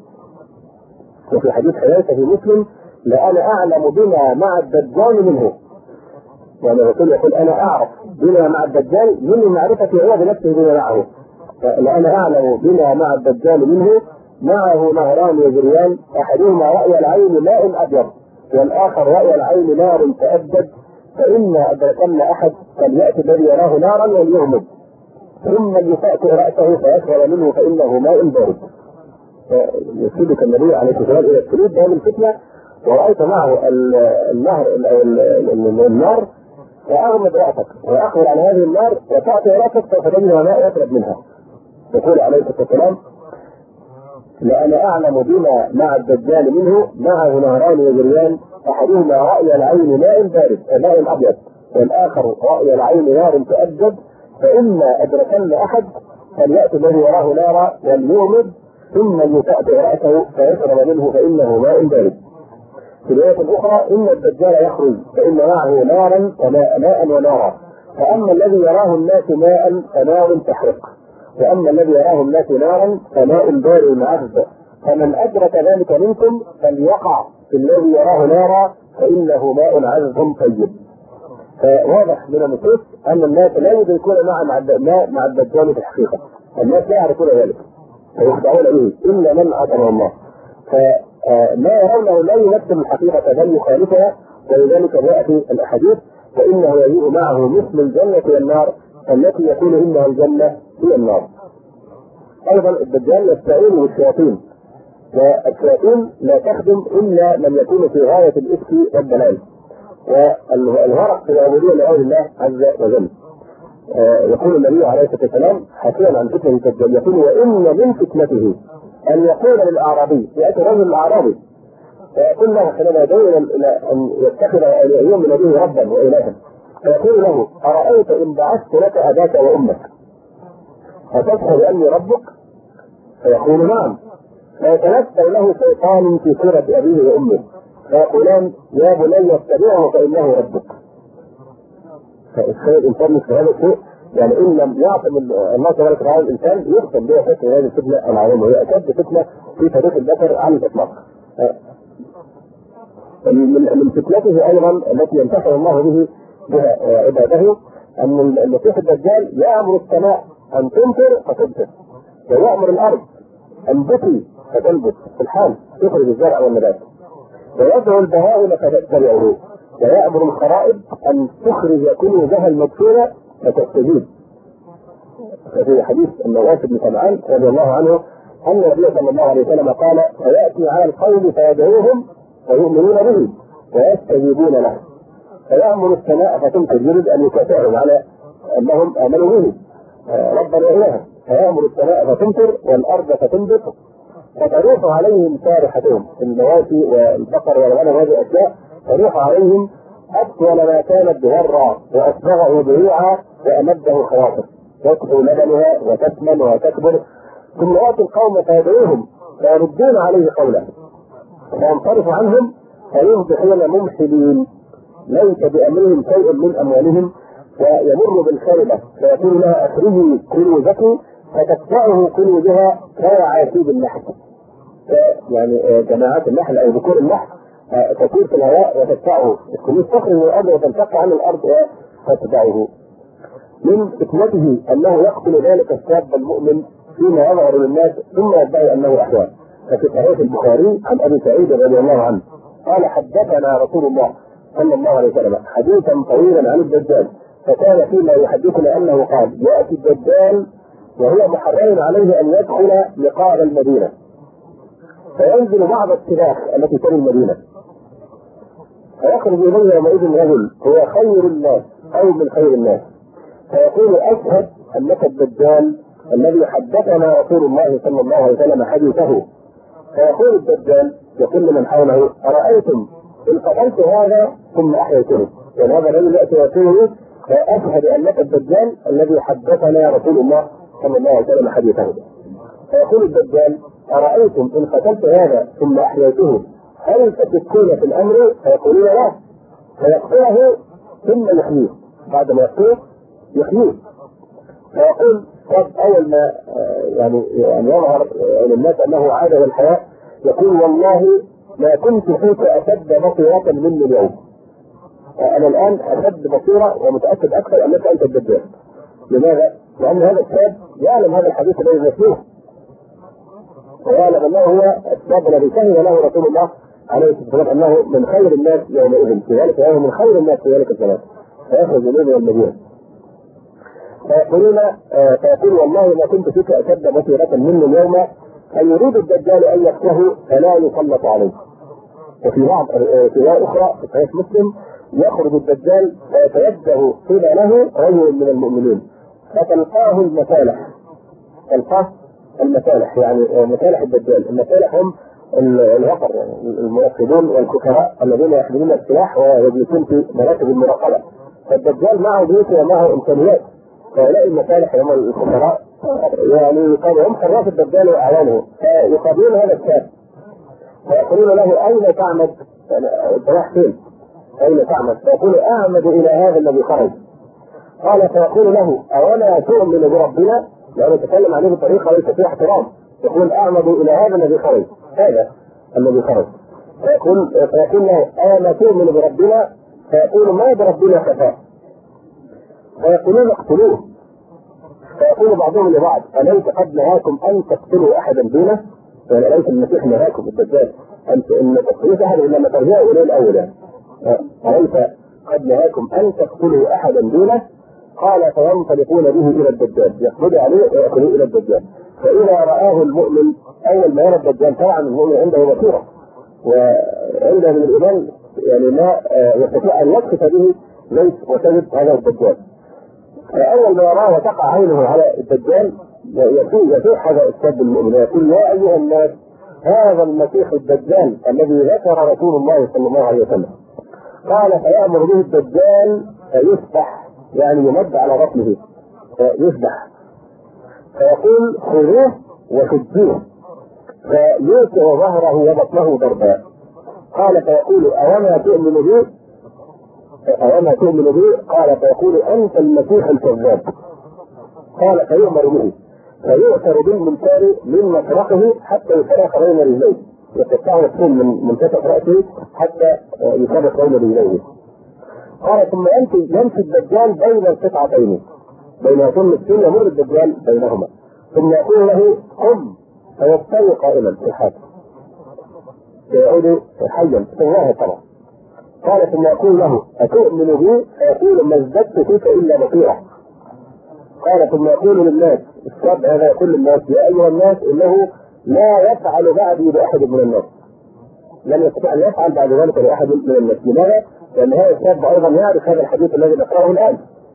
وفي حديث حذيفة في مسلم: لأنا أعلم بما مع الدجال منه. يعني الرسول يقول: أنا أعرف بما مع الدجال من معرفتي هو بنفسه بما معه. لأنا أعلم بما مع الدجال منه، معه نهران يجريان، احدهما راي العين ماء ابيض والاخر راي العين نار تأدد، فان ادركن احد فلياتي الذي يراه نارا وليغمض، ثم يفأتئ راسه فيشرب منه فانه ماء بارد. يسلك النبي عليه الصلاه والسلام الى السلوك بهذه الفتنه، ورايت معه النهر النار فاغمض راسك واقبل على هذه النار وتعطي راسك فتجد ماء يشرب منها. يقول عليه الصلاه والسلام: لأنا أعلم بما مع الدجال منه، معه نهران يجريان، أحدهما رأي العين ماء بارد ماء أبيض والآخر رأي العين نار تؤجج، فإما أدركن أحد فليأتي الذي يراه نارا وليغمض ثم يفأتئ رأسه فيشرب منه فإنه ماء بارد. في الآية الأخرى: إن الدجال يخرج فإن معه نارا وماء ماء ونارا، فأما الذي يراه الناس ماء فنار تحرق، وأما الذي يراه الناس نارا فماء بارد عذب، فمن أدرك ذلك منكم فليقع في الذي يراه نارا فإنه ماء عذب طيب. فواضح من النصوص أن الناس لا يدركون مع مع الدجال في الحقيقة، الناس لا يعرفون ذلك ويخدعون به إلا من عصمه الله، فما يرونه لا يمثل الحقيقة بل يخالفها، ولذلك جاء في الأحاديث: فإنه يجيء معه مثل الجنة والنار التي يكون إنها الجنة هي النار. ايضا الدجال يستعين بالشياطين، والشياطين لا تخدم الا من يكون في غايه الافك والضلال والغرق في العبوديه لغير الله عز وجل. آه يقول النبي عليه الصلاه والسلام حكيا عن فتنه الدجال: يقول: وان من فتنته ان يقول للاعرابي، ياتي رجل الاعرابي فيقول له حينما يدعو الى ان يتخذ ان يؤمن به ربا والها، فيقول له: ارايت ان بعثت لك اباك وامك فتشهد اني ربك؟ فيقول: نعم. فيتنزل له شيطان في صورة ابيه وامه فيقولان: يا بني اتبعه فانه ربك. فالشيء الانسان مثل هذا الشيء، يعني ان لم يعصم الله تبارك وتعالى الانسان يختم بها فتنه هذه الفتنه العظيمه، وهي اشد فتنه في تاريخ البشر على الاطلاق. من فتنته ايضا التي ينتفع الله به بها عباده ان المسيح الدجال يامر السماء ان تمطر فتمطر، ويامر الارض ان بكي فتنبت في الحال تخرج الزرع والنبات، ويدعو البهائم فتتبعه، ويأمر الخرائب أن تخرج كنوزها المدفونة فتستجيب. في حديث النواس بن سمعان رضي الله عنه أن النبي صلى الله عليه وسلم قال: فيأتي على القوم فيدعوهم ويؤمنون به ويستجيبون له، فيأمر السماء فتمطر، يريد أن يكافئهم على أنهم آمنوا به ربنا إلها، فيأمر السماء فتمطر والأرض فتنبت فتروح عليهم سارحتهم، المواشي والبقر والغنم هذه الأشياء تروح عليهم أطول ما كانت ذرة وأصبغه ضيوعا وأمده خواطر، تكبر لبنها وتثمن وتكبر، ثم يأتي القوم فيدعوهم فيردون عليه قوله فينصرف عنهم فيصبحون ممحلين ليس بأمرهم شيء من أموالهم، ويمر بالخيبة فيقول لها: أخرجي كنوزك، فتتبعه كنوزها كعاسيب النحل، يعني جماعات النحل أو ذكور النحل تطير في الهواء وتتبعه، الكنوز تخرج من الأرض وتنفك عن الأرض وتتبعه. من حكمته أنه يقتل ذلك الشاب المؤمن فيما يظهر للناس ثم يدعي أنه أحيا. ففي صحيح البخاري عن أبي سعيد رضي الله عنه قال: حدثنا رسول الله صلى الله عليه وسلم حديثا طويلا عن الدجال، فكان فيما يحدثنا أنه قال: يأتي الدجال وهو محرم عليه أن يدخل لقاء المدينة، فينزل بعض السلاح التي تلي المدينة، فيخرج إليه يومئذ رجل هو خير الناس أو من خير الناس، فيقول: أشهد أنك الدجال الذي حدثنا رسول الله صلى الله عليه وسلم حديثه. فيقول الدجال يقول لمن حوله: أرأيتم إن قتلت هذا ثم أحييته؟ يعني هذا الذي يأتي يقول: فأشهد أنك الدجال الذي حدثنا رسول الله صلى الله عليه وسلم حديثه. فيقول الدجال: أرأيتم إن قتلت هذا ثم أحييته هل تشكون في الأمر؟ فيقولون: لا. فيقتله ثم يحييه، بعد ما يقتله يحييه. فيقول: طب أول ما يعني يعني يظهر للناس أنه عاد للحياة يقول: والله ما كنت فيك أشد بصيرة مني اليوم، أنا الآن أشد بصيرة ومتأكد أكثر أنك أنت الدجال. لماذا؟ لأن هذا الشاب يعلم هذا الحديث الذي يسمعه، ويعلم أنه هو الشاب الذي شهد له رسول الله عليه الصلاة والسلام أنه من خير الناس يومئذ في ذلك اليوم، من خير الناس في ذلك الزمان، فيخرج إليه من المدينة. فيقولون فيقول: والله ما كنت فيك أشد بصيرة مني اليوم، فيريد الدجال أن يقتله فلا يسلط عليه. وفي بعض رواية أخرى في صحيح مسلم: يخرج الدجال فيتوجه قبله رجل من المؤمنين فتلقاه المسالح، تلقاه المسالح يعني مسالح الدجال، المسالح هم الوقر يعني المراقبون والكفراء الذين يحملون السلاح ويجلسون في مراكب المراقبة، فالدجال معه بيوت ومعه إمكانيات، فهؤلاء المسالح هم الكفراء يعني يقالوا هم حراس الدجال وأعوانه، فيقابلون هذا الشاب فيقولون له: أين تعمد؟ أنت رايح فين؟ أين تعمد؟ فيقول: أعمد إلى هذا الذي خرج. قال: فيقول له: أولا تؤمن بربنا؟ لأنه يتكلم عليه بطريقة ليس فيها احترام، يقول: أعمد إلى هذا الذي خرج، هذا الذي خرج. فيقول فيقول له: أولا تؤمن بربنا؟ فيقول: ما بربنا خفاء. فيقولون: اقتلوه. فيقول بعضهم لبعض: أليس قد نهاكم أن تقتلوا أحدا دونه؟ يعني أليس المسيح نهاكم الدجال أن تقتلوا أحدا إلا ما ترجعوا إليه الأول؟ يعني أليس قد نهاكم أن تقتلوا أحدا دونه؟ قال: فينطلقون به إلى الدجال، يقبض عليه ويأخذوه إلى الدجال، فإذا رآه المؤمن أول ما يرى الدجال، طبعا المؤمن عنده بصيرة وعنده من الإيمان يعني ما يستطيع أن يكشف به ليس وتجد هذا الدجال. أول ما يراه وتقع عينه على الدجال يصيح هذا الشاب المؤمن يقول: يا أيها الناس، هذا المسيح الدجال الذي ذكر رسول الله صلى الله عليه وسلم. قال: فيأمر به الدجال فيسبح، يعني يمد على بطنه فيسبح، فيقول: خذوه وشدوه، فيوسع ظهره وبطنه ضربا. قال: فيقول: أوما تؤمن به؟ أوما تؤمن به؟ قال: فيقول: أنت المسيح الكذاب. قال: فيؤمر به فيؤثر بالمنكار من مفرقه حتى يفرق بين رجليه، يقطعه الثوم من منتصف رأسه حتى يفرق بين رجليه. قال: ثم يمشي الدجال بين القطعتين، بين ثم السن يمر الدجال بينهما، ثم يقول له: قم فيستوي قائما في الحاكم فيعود حيا الله طبعا. قال ثم يقول له أتؤمن بي؟ فيقول ما ازددت فيك إلا بطيئة. قال ثم يقول للناس السبع هذا يقول للناس يا أيها الناس إنه لا يفعل بعدي بأحد من الناس، لم يستطع أن يفعل بعد ذلك لأحد من الناس. لماذا؟ لأن هذا الشاب أيضا يعرف هذا الحديث الذي نقرأه الآن.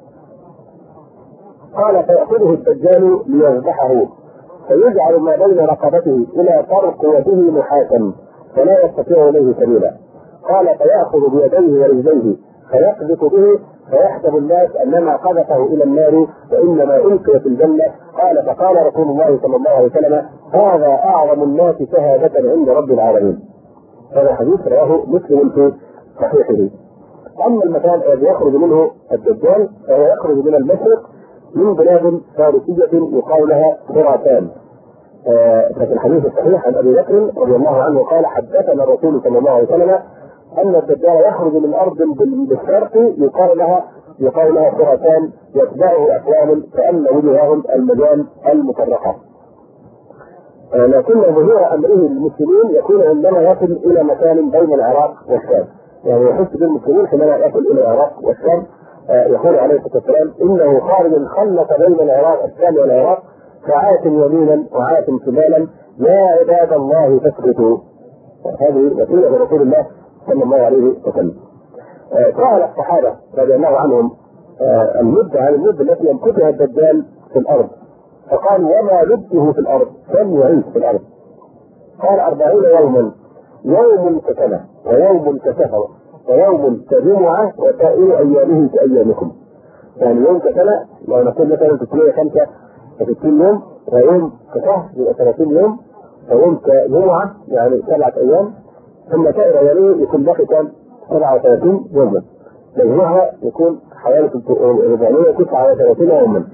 قال فيأخذه الدجال ليذبحه فيجعل ما بين رقبته إلى ترقوته نحاسا فلا يستطيع إليه سبيلا. قال فيأخذ بيديه ورجليه فيقذف به فيحسب الناس أنما قذفه إلى النار وإنما ألقي في الجنة. قال فقال رسول الله صلى الله عليه وسلم هذا أعظم الناس شهادة عند رب العالمين. هذا حديث رواه مسلم في صحيحه. أما المكان الذي يخرج منه الدجال فهو يخرج من المشرق من بلاد فارسية يقال لها خراسان. آه ففي الحديث الصحيح عن أبي بكر رضي الله عنه قال حدثنا الرسول صلى الله عليه وسلم أن الدجال يخرج من أرض بالشرق يقال لها يقال لها خراسان يتبعه أقوام كأن وجوههم المجال المفرقة. آه لكن ظهور أمره للمسلمين يكون عندما يصل إلى مكان بين العراق والشام، يعني يحس بالمسلمين حينما يصل إلى العراق والشام. آه يقول عليه الصلاة والسلام إنه خارج خلط بين العراق الشام والعراق ساعات يمينا وعات شمالا يا عباد الله فاثبتوا. هذه وسيلة رسول الله صلى الله عليه وسلم. آه قال الصحابة رضي الله عنهم آه المدة عن المدة التي يمكثها الدجال في الأرض، فقال وما لبثه في الأرض كم يعيش في الأرض؟ قال أربعين يوما، يوم كسنة ويوم كسفر ويوم كجمعة وسائر أيامه كأيامكم. يعني يوم كسنة لو نقول مثلا ثلاثمائة وخمسة وستين يوم، ويوم كشهر يبقى ثلاثين يوم، ويوم كجمعة يعني سبعة أيام، ثم سائر أيامه يكون باقي كام؟ سبعة وثلاثين يوما. مجموعها يكون حوالي أربعمائة وتسعة وثلاثين يوما.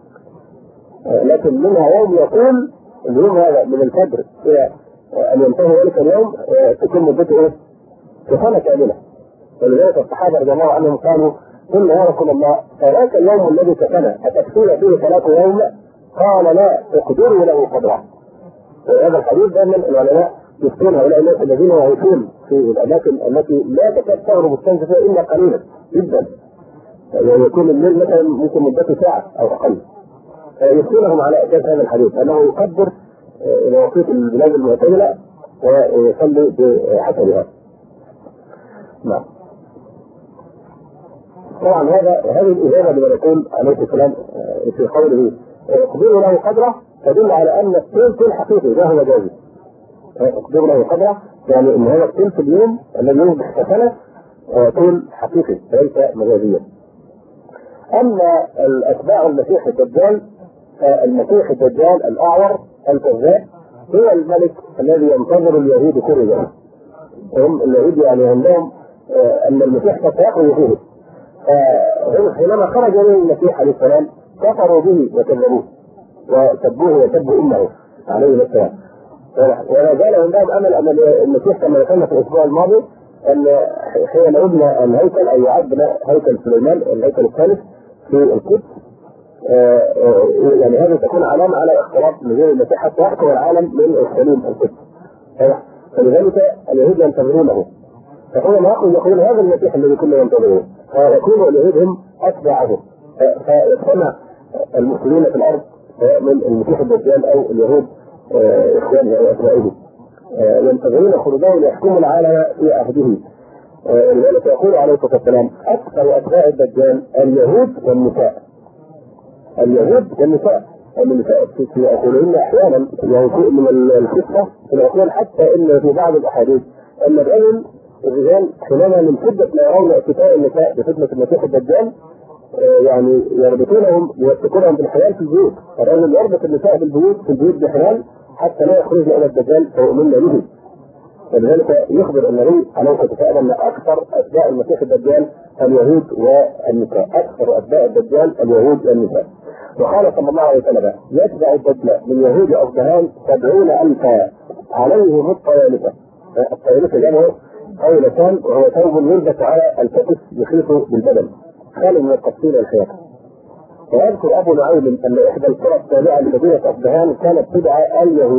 لكن منها يوم يقول اليوم هذا من الفجر إلى أن ينتهي ذلك اليوم تكون مدته إيه؟ سنة كاملة. ولذلك الصحابة رضي الله عنهم قالوا قلنا يا رسول الله فذاك اليوم الذي كسنة أتكفينا فيه ثلاثة يوم؟ قال لا اقدروا له قدره. هذا الحديث دائما العلماء يفتون هؤلاء الناس الذين يعيشون في الأماكن التي لا تكاد تغرب الشمس فيها إلا قليلا جدا، يعني يكون الليل مثلا ممكن مدته ساعة أو أقل، يفتونهم على أساس هذا الحديث أنه يقدر إلى وقت البلاد المعتدلة ويصلي بحسبها. نعم. طبعا هذا هذه الإجابة لما يقول عليه السلام في قوله اقدروا له قدره تدل على أن الثلث حقيقي لا هو مجازي. اقدروا له قدره يعني أن هذا الثلث اليوم الذي يصبح كسنة طول حقيقي ليس مجازيا. أما الأتباع المسيح الدجال فالمسيح الدجال الأعور الكذاب هو الملك الذي ينتظر اليهود خروجه. هم اليهود يعني عندهم أن المسيح قد سيخرج فيه، فهم حينما خرج من المسيح عليه السلام كفروا به وكذبوه وسبوه وسبوا امه عليه السلام. ولا زال عندهم امل ان المسيح كما ذكرنا في الاسبوع الماضي ان حين يبنى الهيكل او يعد هيكل سليمان الهيكل الثالث في القدس، يعني هذه تكون علامه على اختلاط نزول المسيح حتى يحكم العالم من اورشليم القدس. فلذلك اليهود ينتظرونه، فهو ما يقول يقول هذا المسيح الذي كنا ننتظره، فيكون اليهود هم اتباعه، فيجتمع المسلمين في الارض من المسيح الدجال او اليهود اخوانه او اتباعه ينتظرون خروجه ليحكموا العالم في عهده. لذلك يقول عليه الصلاه والسلام اكثر اتباع الدجال اليهود والنساء. اليهود والنساء النساء يقولون احيانا يكون من الخطه يقول حتى ان في بعض الاحاديث ان الرجل الرجال حينما من شده ما يرون اكتفاء النساء بخدمه المسيح الدجال يعني يربطونهم يوثقونهم بالحياه في البيوت. الرجل يربط النساء بالبيوت في البيوت بحلال حتى لا يخرجن الى الدجال فيؤمن به. ولذلك يخبر النبي عليه الصلاه والسلام ان اكثر اتباع المسيح الدجال اليهود والنساء، اكثر اتباع الدجال اليهود والنساء. وقال صلى الله عليه وسلم يتبع الدجال من يهود اصبهان سبعون الفا عليهم الطيالسه. الطيالسه جمعوا طاولتان وهو ثوب يلبس على الكتف يخيط بالبدن خالي من التفصيل والخياطه. ويذكر ابو نعيم ان احدى القرى التابعه لمدينه اصبهان كانت تدعى اليهوديه،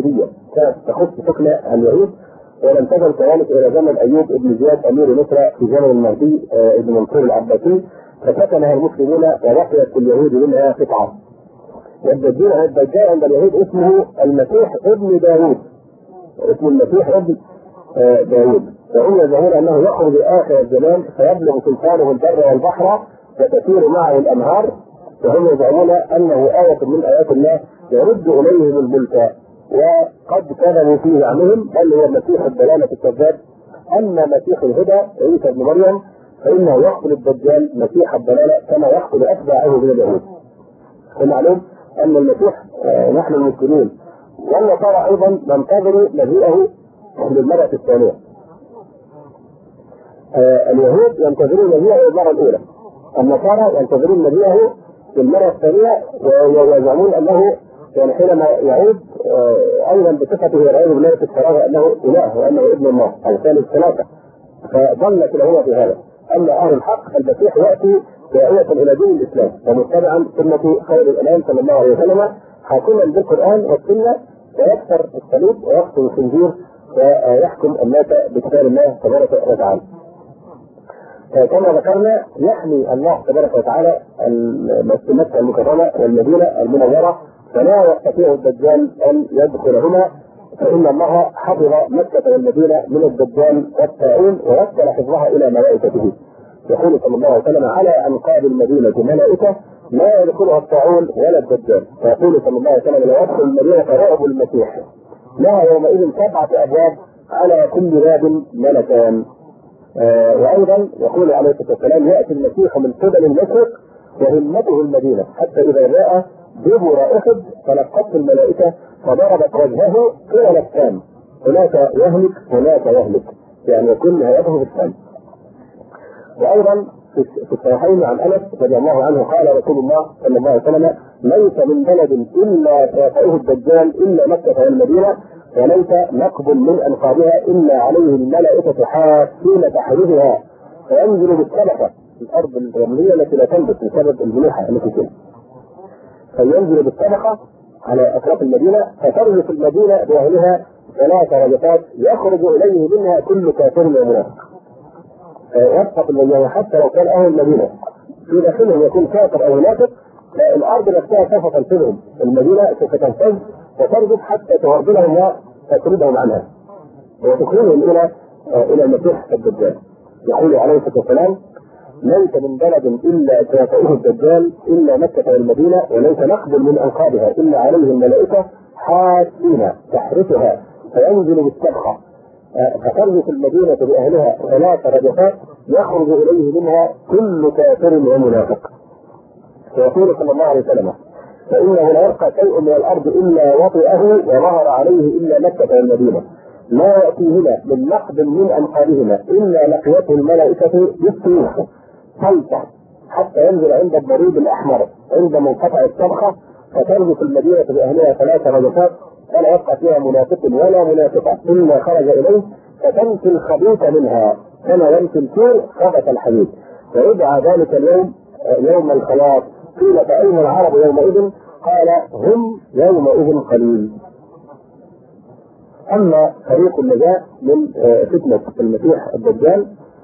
كانت تخص سكن اليهود، ولم تزل كذلك الى زمن ايوب بن زياد امير مصر في زمن المهدي ابن منصور العباسي، فسكنها المسلمون وبقيت اليهود منها قطعه. والدجال عند اليهود اسمه المسيح ابن داوود، اسم المسيح ابن داوود، وهم يزعمون انه يخرج اخر الزمان فيبلغ سلطانه البر والبحر وتسير معه الانهار، وهم يزعمون انه آية من ايات الله يرد اليهم الملك، وقد كذبوا في زعمهم بل هو مسيح الضلالة الكذاب. اما مسيح الهدى عيسى ابن مريم فانه يقتل الدجال مسيح الضلالة كما يقتل اتباعه من اليهود. ومعلوم ان المسيح آه نحن المسلمين والنصارى ايضا ننتظر مجيئه للمرة الثانية. آه اليهود ينتظرون مجيئه للمرة الاولى، النصارى ينتظرون مجيئه للمرة الثانية، ويزعمون انه يعني حينما يعود آه ايضا بصفته والعياذ بالله في الصراحة انه اله وانه ابن الله او ثالث ثلاثة، فضلت العلماء في هذا. اما اهل الحق فالمسيح ياتي داعية الى دين الاسلام ومتبعا سنة خير الانام صلى الله عليه وسلم، حاكما بالقران والسنه، ويكسر الصليب ويقتل الخنزير ويحكم الناس بكتاب الله تبارك وتعالى. كما ذكرنا يحمي الله تبارك وتعالى مكة المكرمه والمدينه المنوره، فلا يستطيع الدجال ان يدخلهما، فان الله حفظ مكه والمدينه من الدجال والطاعون ووكل حفظها الى ملائكته. يقول صلى الله عليه وسلم على انقاض المدينه ملائكه لا يدخلها الطاعون ولا الدجال، فيقول صلى الله عليه وسلم لا يدخل المدينه رعب المسيح، لها يومئذ سبعه ابواب على كل باب ملكان. آه وايضا يقول عليه الصلاه والسلام ياتي المسيح من قبل المشرق وهمته المدينه، حتى اذا جاء دبر احد تلقته الملائكه فضربت وجهه قبل الشام، هناك يهلك هناك يهلك، يعني يكون هيئته في الشام. وايضا في الصحيحين عن انس رضي الله عنه قال رسول الله صلى الله عليه وسلم ليس من بلد الا سيطئه الدجال الا مكه والمدينه، وليس نقب من انقاضها الا عليه الملائكه حافين تحريرها، فينزل بالسبكه الارض الرمليه التي لا تنبت بسبب الملوحه التي فيها، فينزل بالسبكه على اطراف المدينه فترجف المدينه باهلها ثلاث رجفات يخرج اليه منها كل كافر ومنافق. يسقط المدينه حتى لو كان اهل المدينه في داخلهم يكون كافر او منافق، الارض نفسها سوف تنفذهم، المدينه سوف تنفذ وترجف حتى تهربلهم وتطردهم عنها وتخرجهم الى الى المسيح الدجال. يقول عليه الصلاه والسلام ليس من بلد الا سيطئه الدجال الا مكه والمدينه، وليس نقبل من انقاضها الا عليه الملائكه حافين تحرسها، فينزل بالسبخه فترجف المدينه باهلها ثلاث رجفات يخرج اليه منها كل كافر ومنافق. فيقول صلى الله عليه وسلم فانه لا يبقى شيء من الارض الا وطئه وظهر عليه الا مكه والمدينه، لا ياتيهما من نقب من انقاضهما الا لقيته الملائكه بالسيوف سلطه حتى ينزل عند الضريب الاحمر عند منقطع الصبخه، فترجف المدينه باهلها ثلاث رجفات فلا يبقى فيها منافق ولا منافقه الا خرج اليه، فتنفي الخبيث منها كما ينفي الكير خبث الحديد، فيدعى ذلك اليوم يوم الخلاص. قيل فأين العرب يومئذ؟ قال هم يومئذ قليل. اما طريق النجاة من فتنة المسيح الدجال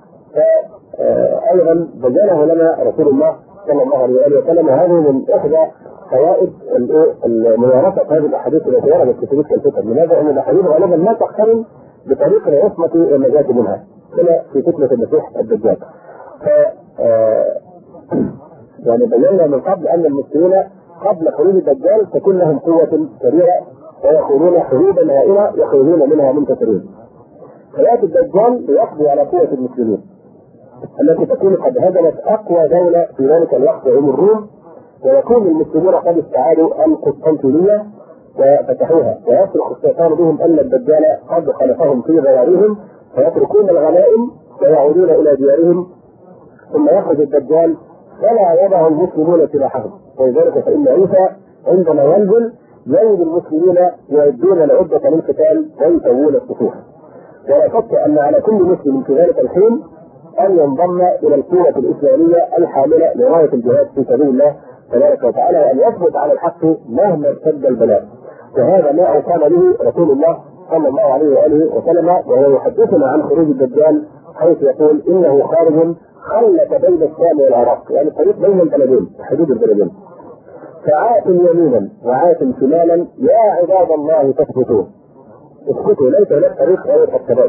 فايضا بينه لنا رسول الله صلى الله عليه وسلم، هذه من احدى فوائد ممارسة هذه الاحاديث التي وردت في تلك الفتن. لماذا؟ ان الاحاديث غالبا لا تقترن بطريق العصمة والنجاة منها كما في فتنة المسيح الدجال. ف يعني بينا من قبل ان المسلمين قبل خروج الدجال تكون لهم قوة كبيرة ويخرجون حروبا هائلة يخرجون منها منتصرين. فيأتي الدجال ليقضي على قوة المسلمين التي تكون قد هدمت اقوى دولة في ذلك الوقت وهم الروم، ويكون المسلمون قد استعادوا القسطنطينية وفتحوها، ويصرخ الشيطان بهم ان الدجال قد خلفهم في ضيارهم فيتركون الغنائم ويعودون الى ديارهم، ثم يخرج الدجال فلا يضع المسلمون سلاحهم. ولذلك فإن عيسى عندما ينزل يجد المسلمين يعدون العدة للقتال ويسوون الصفوف. ولا شك أن على كل مسلم في ذلك الحين أن ينضم إلى القوة الإسلامية الحاملة لغاية الجهاد في سبيل الله تبارك وتعالى، وأن يثبت على الحق مهما اشتد البلاء. فهذا ما اوصانا به رسول الله صلى الله عليه واله وسلم وهو يحدثنا عن خروج الدجال، حيث يقول انه خارج خلة بين الشام والعراق، يعني الطريق بين البلدين، حدود البلدين. فعات يمينا وعات شمالا، يا عباد الله تثبتوا اسكتوا، ليس هناك طريق غير الثبات.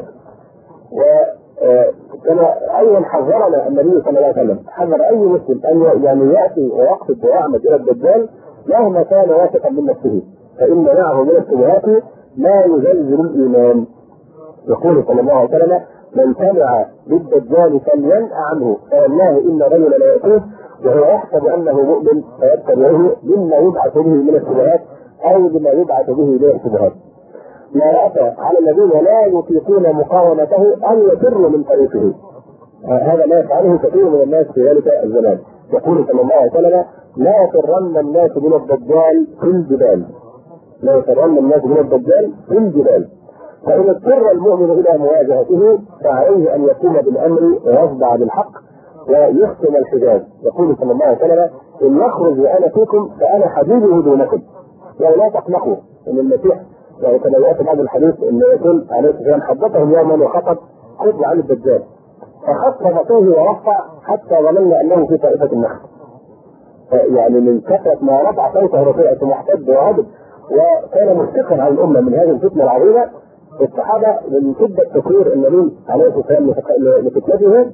وكما ايضا حذرنا النبي صلى الله عليه وسلم، حذر اي مسلم ان يعني ياتي ويقصد ويعمد الى الدجال مهما كان واثقا من نفسه، فان معه من الشبهات لا يزلزل الايمان. يقول صلى الله عليه وسلم: من سمع بالدجال فلينأ عنه، فوالله ان رجلا لا يأتيه وهو يحسب انه مؤمن فيتبعه مما يبعث به من الشبهات او بما يبعث به من الشبهات. ما أتى على الذين لا يطيقون مقاومته أن يفروا من طريقه. هذا ما يفعله كثير من الناس في ذلك الزمان. يقول صلى الله عليه وسلم: لا يفرن الناس من الدجال في الجبال. لا يفرن الناس من الدجال في الجبال. فإن اضطر المؤمن إلى مواجهته فعليه أن يقوم بالأمر ويخضع بالحق ويختم الحجاز. يقول صلى الله عليه وسلم: إن يخرج وأنا فيكم فأنا حبيبه دونكم. يعني لا تقنقوا إن المسيح، يعني كما يأتي بعض الحديث أن يقول عليه السلام: حدثهم يوما وخطب خذ عن الدجال، فخط فيه ورفع حتى ظننا أنه في طائفة النخل. يعني من كثرة ما رفع صوته رفيعة محتد وغضب، وكان مشتقا عن الأمة من هذه الفتنة العظيمة. الصحابة من شدة تكرير النبي عليه السلام لفتنته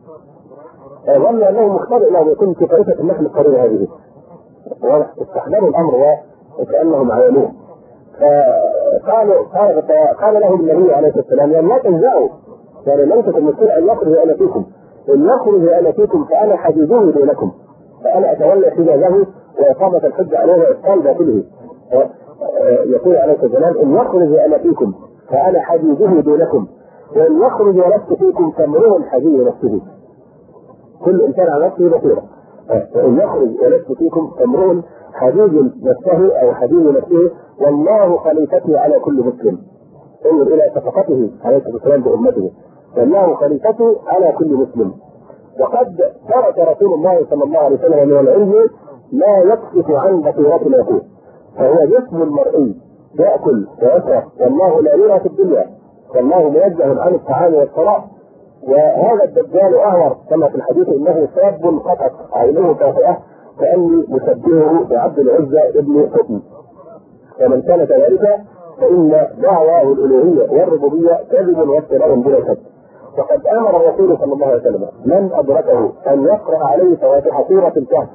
ظن أنه مختبئ له يكون في طائفة النخل القريبة هذه، واستحضروا الأمر وكأنهم عينوه. فقالوا قال, قال لهم النبي عليه السلام: يعني لا تنزعوا، يعني ليست المشكلة أن يخرج أنا فيكم، إن يخرج أنا فيكم فأنا حديده دونكم، فأنا أتولى حجازه وإقامة الحج عليه وإبطال باطله. يقول عليه السلام: إن يخرج أنا فيكم فأنا حديده دونكم، وإن يخرج ولست فيكم فامرؤ حديد نفسه. كل إنسان على نفسه بصيرة. وإن يخرج ولست فيكم فامرؤ حديد نفسه أو حديد نفسه، والله خليفتي على كل مسلم. انظر إلى شفقته عليه الصلاة والسلام بأمته، والله خليفتي على كل مسلم. وقد ترك رسول الله صلى الله عليه وسلم من العلم لا يكشف عن بصيرة اليقين، فهو جسم مرئي يأكل ويشرب، والله لا يرى في الدنيا، والله منزه عن الطعام والشراب. وهذا الدجال أهور كما في الحديث: إنه شاب قطت عينه كافئة كأني مشبهه بعبد العزى ابن حكم. فمن كان كذلك فإن دعواه الألوهية والربوبية كذب وافتراء بلا شك. وقد أمر الرسول صلى الله عليه وسلم من أدركه أن يقرأ عليه فواتح سورة الكهف،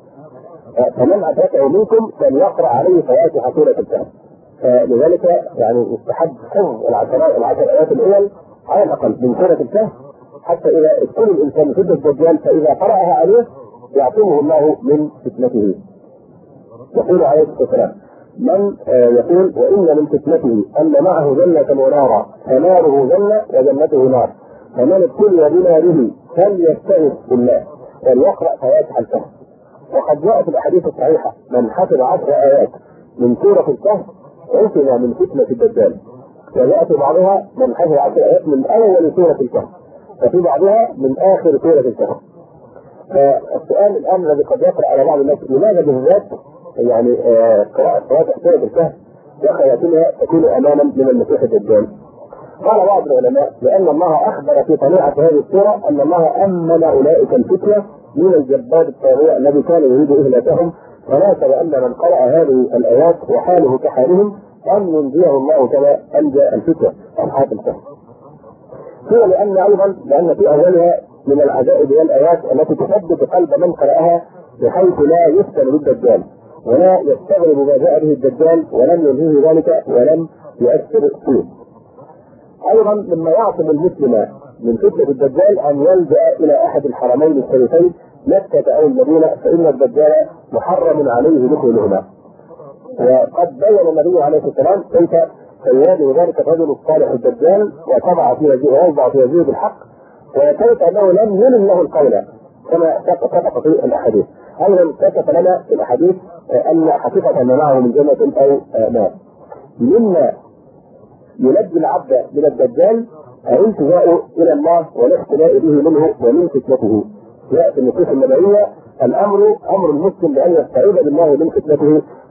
فمن أدركه منكم فليقرأ عليه فواتح سورة الكهف. فلذلك يعني يستحب حفظ العشرات العشر آيات الأول على الأقل من سورة الكهف، حتى إذا ابتلي الإنسان فتنة الدجال فإذا قرأها عليه يعصمه الله من فتنته. يقول عليه الصلاة والسلام: من يقول: وإن من فتنته أن معه جنة ونارا، فناره جنة وجنته نار، فمن ابتلي بناره فليستعذ بالله وليقرأ فواتح الكهف. وقد جاء في الأحاديث الصحيحة: من حفظ عشر آيات من سورة الكهف عصم من فتنة الدجال. وجاء في بعضها: من حفظ عشر آيات من أول سورة الكهف، وفي بعضها من آخر سورة الكهف. فالسؤال الآن الذي قد يقرأ على بعض الناس: لماذا بالذات يعني قراءة فواتح سورة الكهف وخواتمها تكون أماما من المسيح الدجال؟ قال بعض العلماء: لأن الله أخبر في طليعة هذه السورة أن الله أمن أولئك الفتنة من الجبار الطاغية الذي كان يريد إهلاكهم، فناسب أن من قرأ هذه الآيات وحاله كحالهم أن ينجيه الله كما أنجى الفتنة أصحاب الكهف. قيل لأن أيضا لأن في أولها من العجائب والآيات التي تثبت قلب من قرأها بحيث لا يفتن بالدجال ولا يستغرب ما جاء به الدجال ولم ينهيه ذلك ولم يؤثر فيه. أيضا مما يعصم المسلم من فتنة الدجال أن يلجأ إلى أحد الحرمين الشريفين مكة أو المدينة، فإن الدجال محرم عليه دخولهما. وقد بين النبي عليه السلام كيف سيواجه ذلك الرجل الصالح الدجال وطبع في وجهه ويوضع في وجهه بالحق، وكيف أنه لم يلم له القول كما سبق في الأحاديث. أيضا كشف لنا في الأحاديث أن حقيقة ما معه من جنة أو نار. مما ينجي العبد من الدجال الالتجاء إلى الله والاحتماء به منه ومن فتنته. جاء في النصوص النبوية الأمر أمر المسلم بأن يستعيذ بالله من فتنته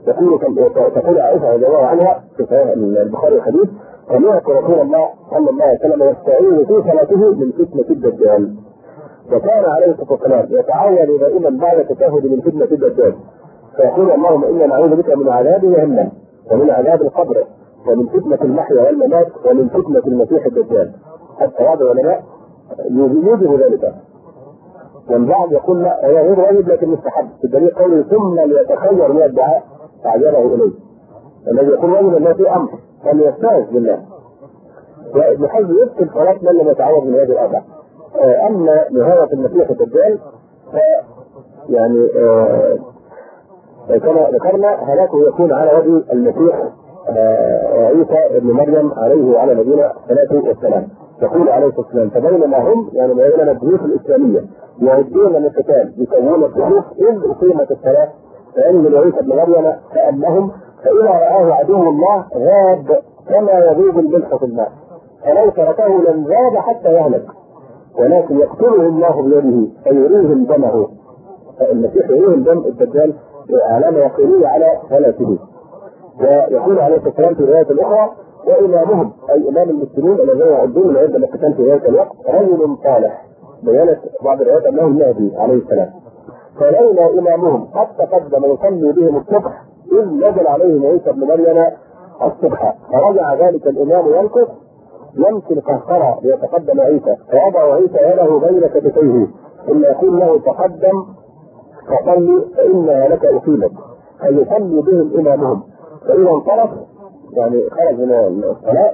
تقول تقول عائشه رضي الله عنها في صحيح البخاري الحديث: سمعت رسول الله صلى الله عليه وسلم يستعيذ في صلاته من فتنه الدجال. وكان عليه الصلاه والسلام يتعوذ دائما بعد التشهد من فتنه الدجال، فيقول: اللهم انا نعوذ بك من عذاب جهنم ومن عذاب القبر ومن فتنه المحيا والممات ومن فتنه المسيح الدجال. حتى بعض العلماء يوجب ذلك، والبعض يقول لا هو غير واجب لكن مستحب، الدليل قوله: ثم ليتخير من الدعاء فعجبه اليه. الذي يقول واجب انه في امر فليستعذ بالله. وابن حزم يبطل صلاه من لم يتعوذ من هذه الاربع. اما نهايه المسيح الدجال ف يعني آه كما ذكرنا هلاكه يكون على وجه المسيح آه عيسى ابن مريم عليه وعلى نبينا الصلاه والسلام. يقول عليه الصلاه والسلام: فبينما هم يعني بينما البيوت الاسلاميه يعدون للقتال يسوون الصفوف اذ اقيمت الصلاه فينزل عيسى ابن مريم كانهم فاذا راه عدو الله غاب كما يذوب الملح في الماء، فلو تركه لم ذاب حتى يهلك، ولكن يقتله الله بيده فيريهم دمه. فالمسيح يريهم دم الدجال علامه يقينيه على هلاكه. ويقول عليه الصلاه والسلام في روايه الاخرى: وامامهم اي امام المسلمين الذين يعدون العده للقتال في ذلك الوقت رجل صالح، بينت بعض الروايات انه النبي عليه السلام، فلولا امامهم قد تقدم يصلي بهم الصبح اذ نزل عليهم عيسى ابن مريم الصبح، فرجع ذلك الامام ينكث يمشي القهقرة ليتقدم عيسى، فوضع عيسى يده بين كتفيه ثم يقول له: تقدم فصلي فانها لك اقيمت، فيصلي بهم امامهم، فاذا انصرف يعني خرج من الصلاه.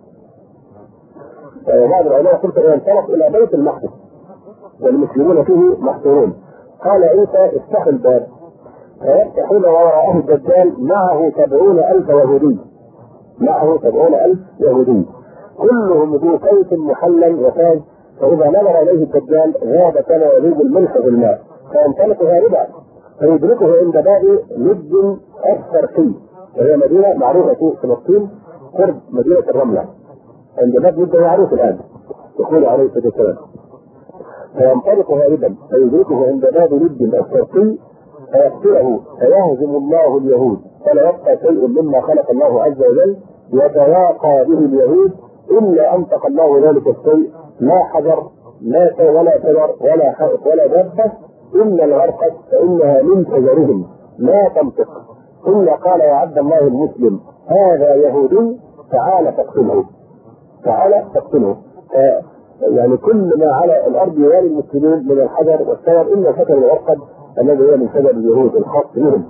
بعض العلماء يقول: فاذا انصرف الى بيت المقدس والمسلمون فيه محصورون، قال عيسى: افتحوا الباب، فيفتحون وراءه الدجال معه سبعون الف يهودي، معه سبعون الف يهودي كلهم ذو سيف محلل وفاز، فاذا نظر اليه الدجال غاب كما يذوب الملح في الماء، فينطلق غالبا فيدركه عند باب لد الشرقي، وهي مدينه معروفه في فلسطين قرب مدينه الرمله، عند باب لد معروف الان. يقول عليه الصلاه والسلام: فينطلق غالبا فيدركه عند باب لد الشرقي فيقتله فيهزم الله اليهود فلا يبقى شيء مما خلق الله عز وجل يتواقى به اليهود الا انطق الله ذلك الشيء، لا حجر لا ولا شجر ولا حائط ولا دابه الا الغرقد فانها من شجرهم لا تنطق، ثم قال: يا عبد الله المسلم هذا يهودي تعال تقتله، تعال تقتله. يعني كل ما على الارض يوالي المسلمين من الحجر والشجر الا شجر الغرقد الذي هو من شجر اليهود الخاص بهم.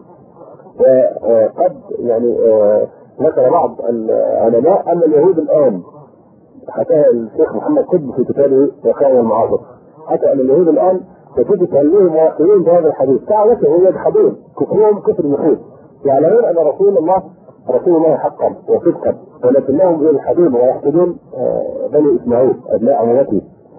وقد يعني ذكر بعض العلماء ان اليهود الان، حكى الشيخ محمد قطب في كتابه وقائع المعاصر، حتى ان اليهود الان تجد تهليهم واقعين بهذا الحديث، دعوتهم يجحدون كفرهم كفر النفوس، يعلمون ان رسول الله رسول الله حقا وصدقا، ولكنهم يلحدون ويحسدون بني اسماعيل ابناء عمومته.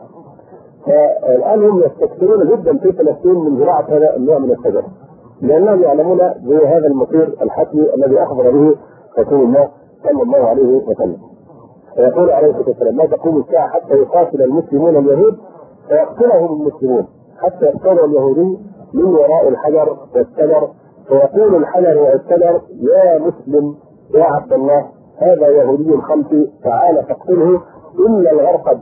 فالان هم يستكثرون جدا في فلسطين من زراعه هذا النوع من الشجر، لانهم يعلمون بهذا المصير الحتمي الذي اخبر به رسول الله صلى الله عليه وسلم. ويقول عليه الصلاه والسلام: ما تقوم الساعه حتى يقاتل المسلمون اليهود فيقتلهم المسلمون حتى يقتلوا اليهودي من وراء الحجر والشجر، فيقول الحجر والشجر: يا مسلم يا عبد الله هذا يهودي خلفي تعال تقتله الا الغرقد.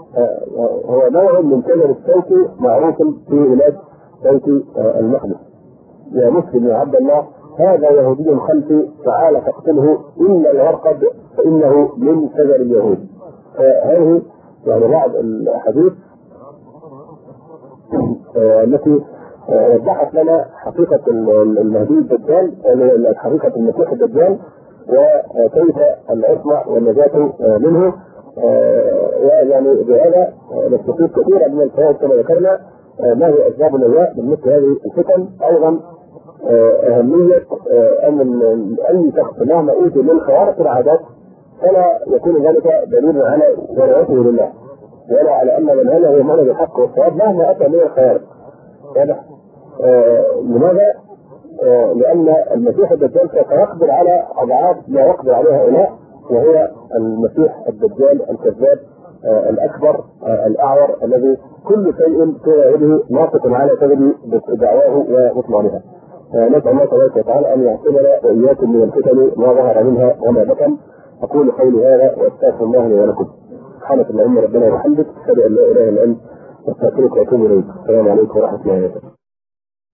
هو نوع من شجر الشوك معروف في بلاد بيت المقدس. يا مسلم يا عبد الله هذا يهودي خلفي تعال تقتله الا الغرقد فانه من شجر اليهود. هذه يعني بعض الحديث التي وضحت لنا حقيقه المهدي الدجال، حقيقه المسيح الدجال، وكيف العصمه والنجاه منه. ويعني بهذا نستفيد كثيرا من الفوائد كما ذكرنا ما هي اسباب النجاه من مثل هذه الفتن. ايضا اهميه ان اي شخص مهما اوتي من خوارق العادات فلا يكون ذلك دليلا على ولايته لله ولا على ان من هذا هو منهج الحق والصواب مهما اتى من الخوارق. واضح؟ لماذا؟ آه لان المسيح الدجال سوف يقدر على اضعاف ما يقدر عليه هؤلاء، وهو المسيح الدجال الكذاب آه الاكبر آه الاعور الذي كل شيء في يده ناطق على كذب دعواه وبطلانها. نسأل الله تبارك وتعالى أن يعصمنا وإياكم من الفتن ما ظهر منها وما بطن. أقول قولي هذا وأستغفر الله لي ولكم. سبحانك اللهم ربنا وبحمدك، أشهد أن لا إله إلا أنت، أستغفرك وأتوب إليك. السلام عليكم ورحمة الله وبركاته.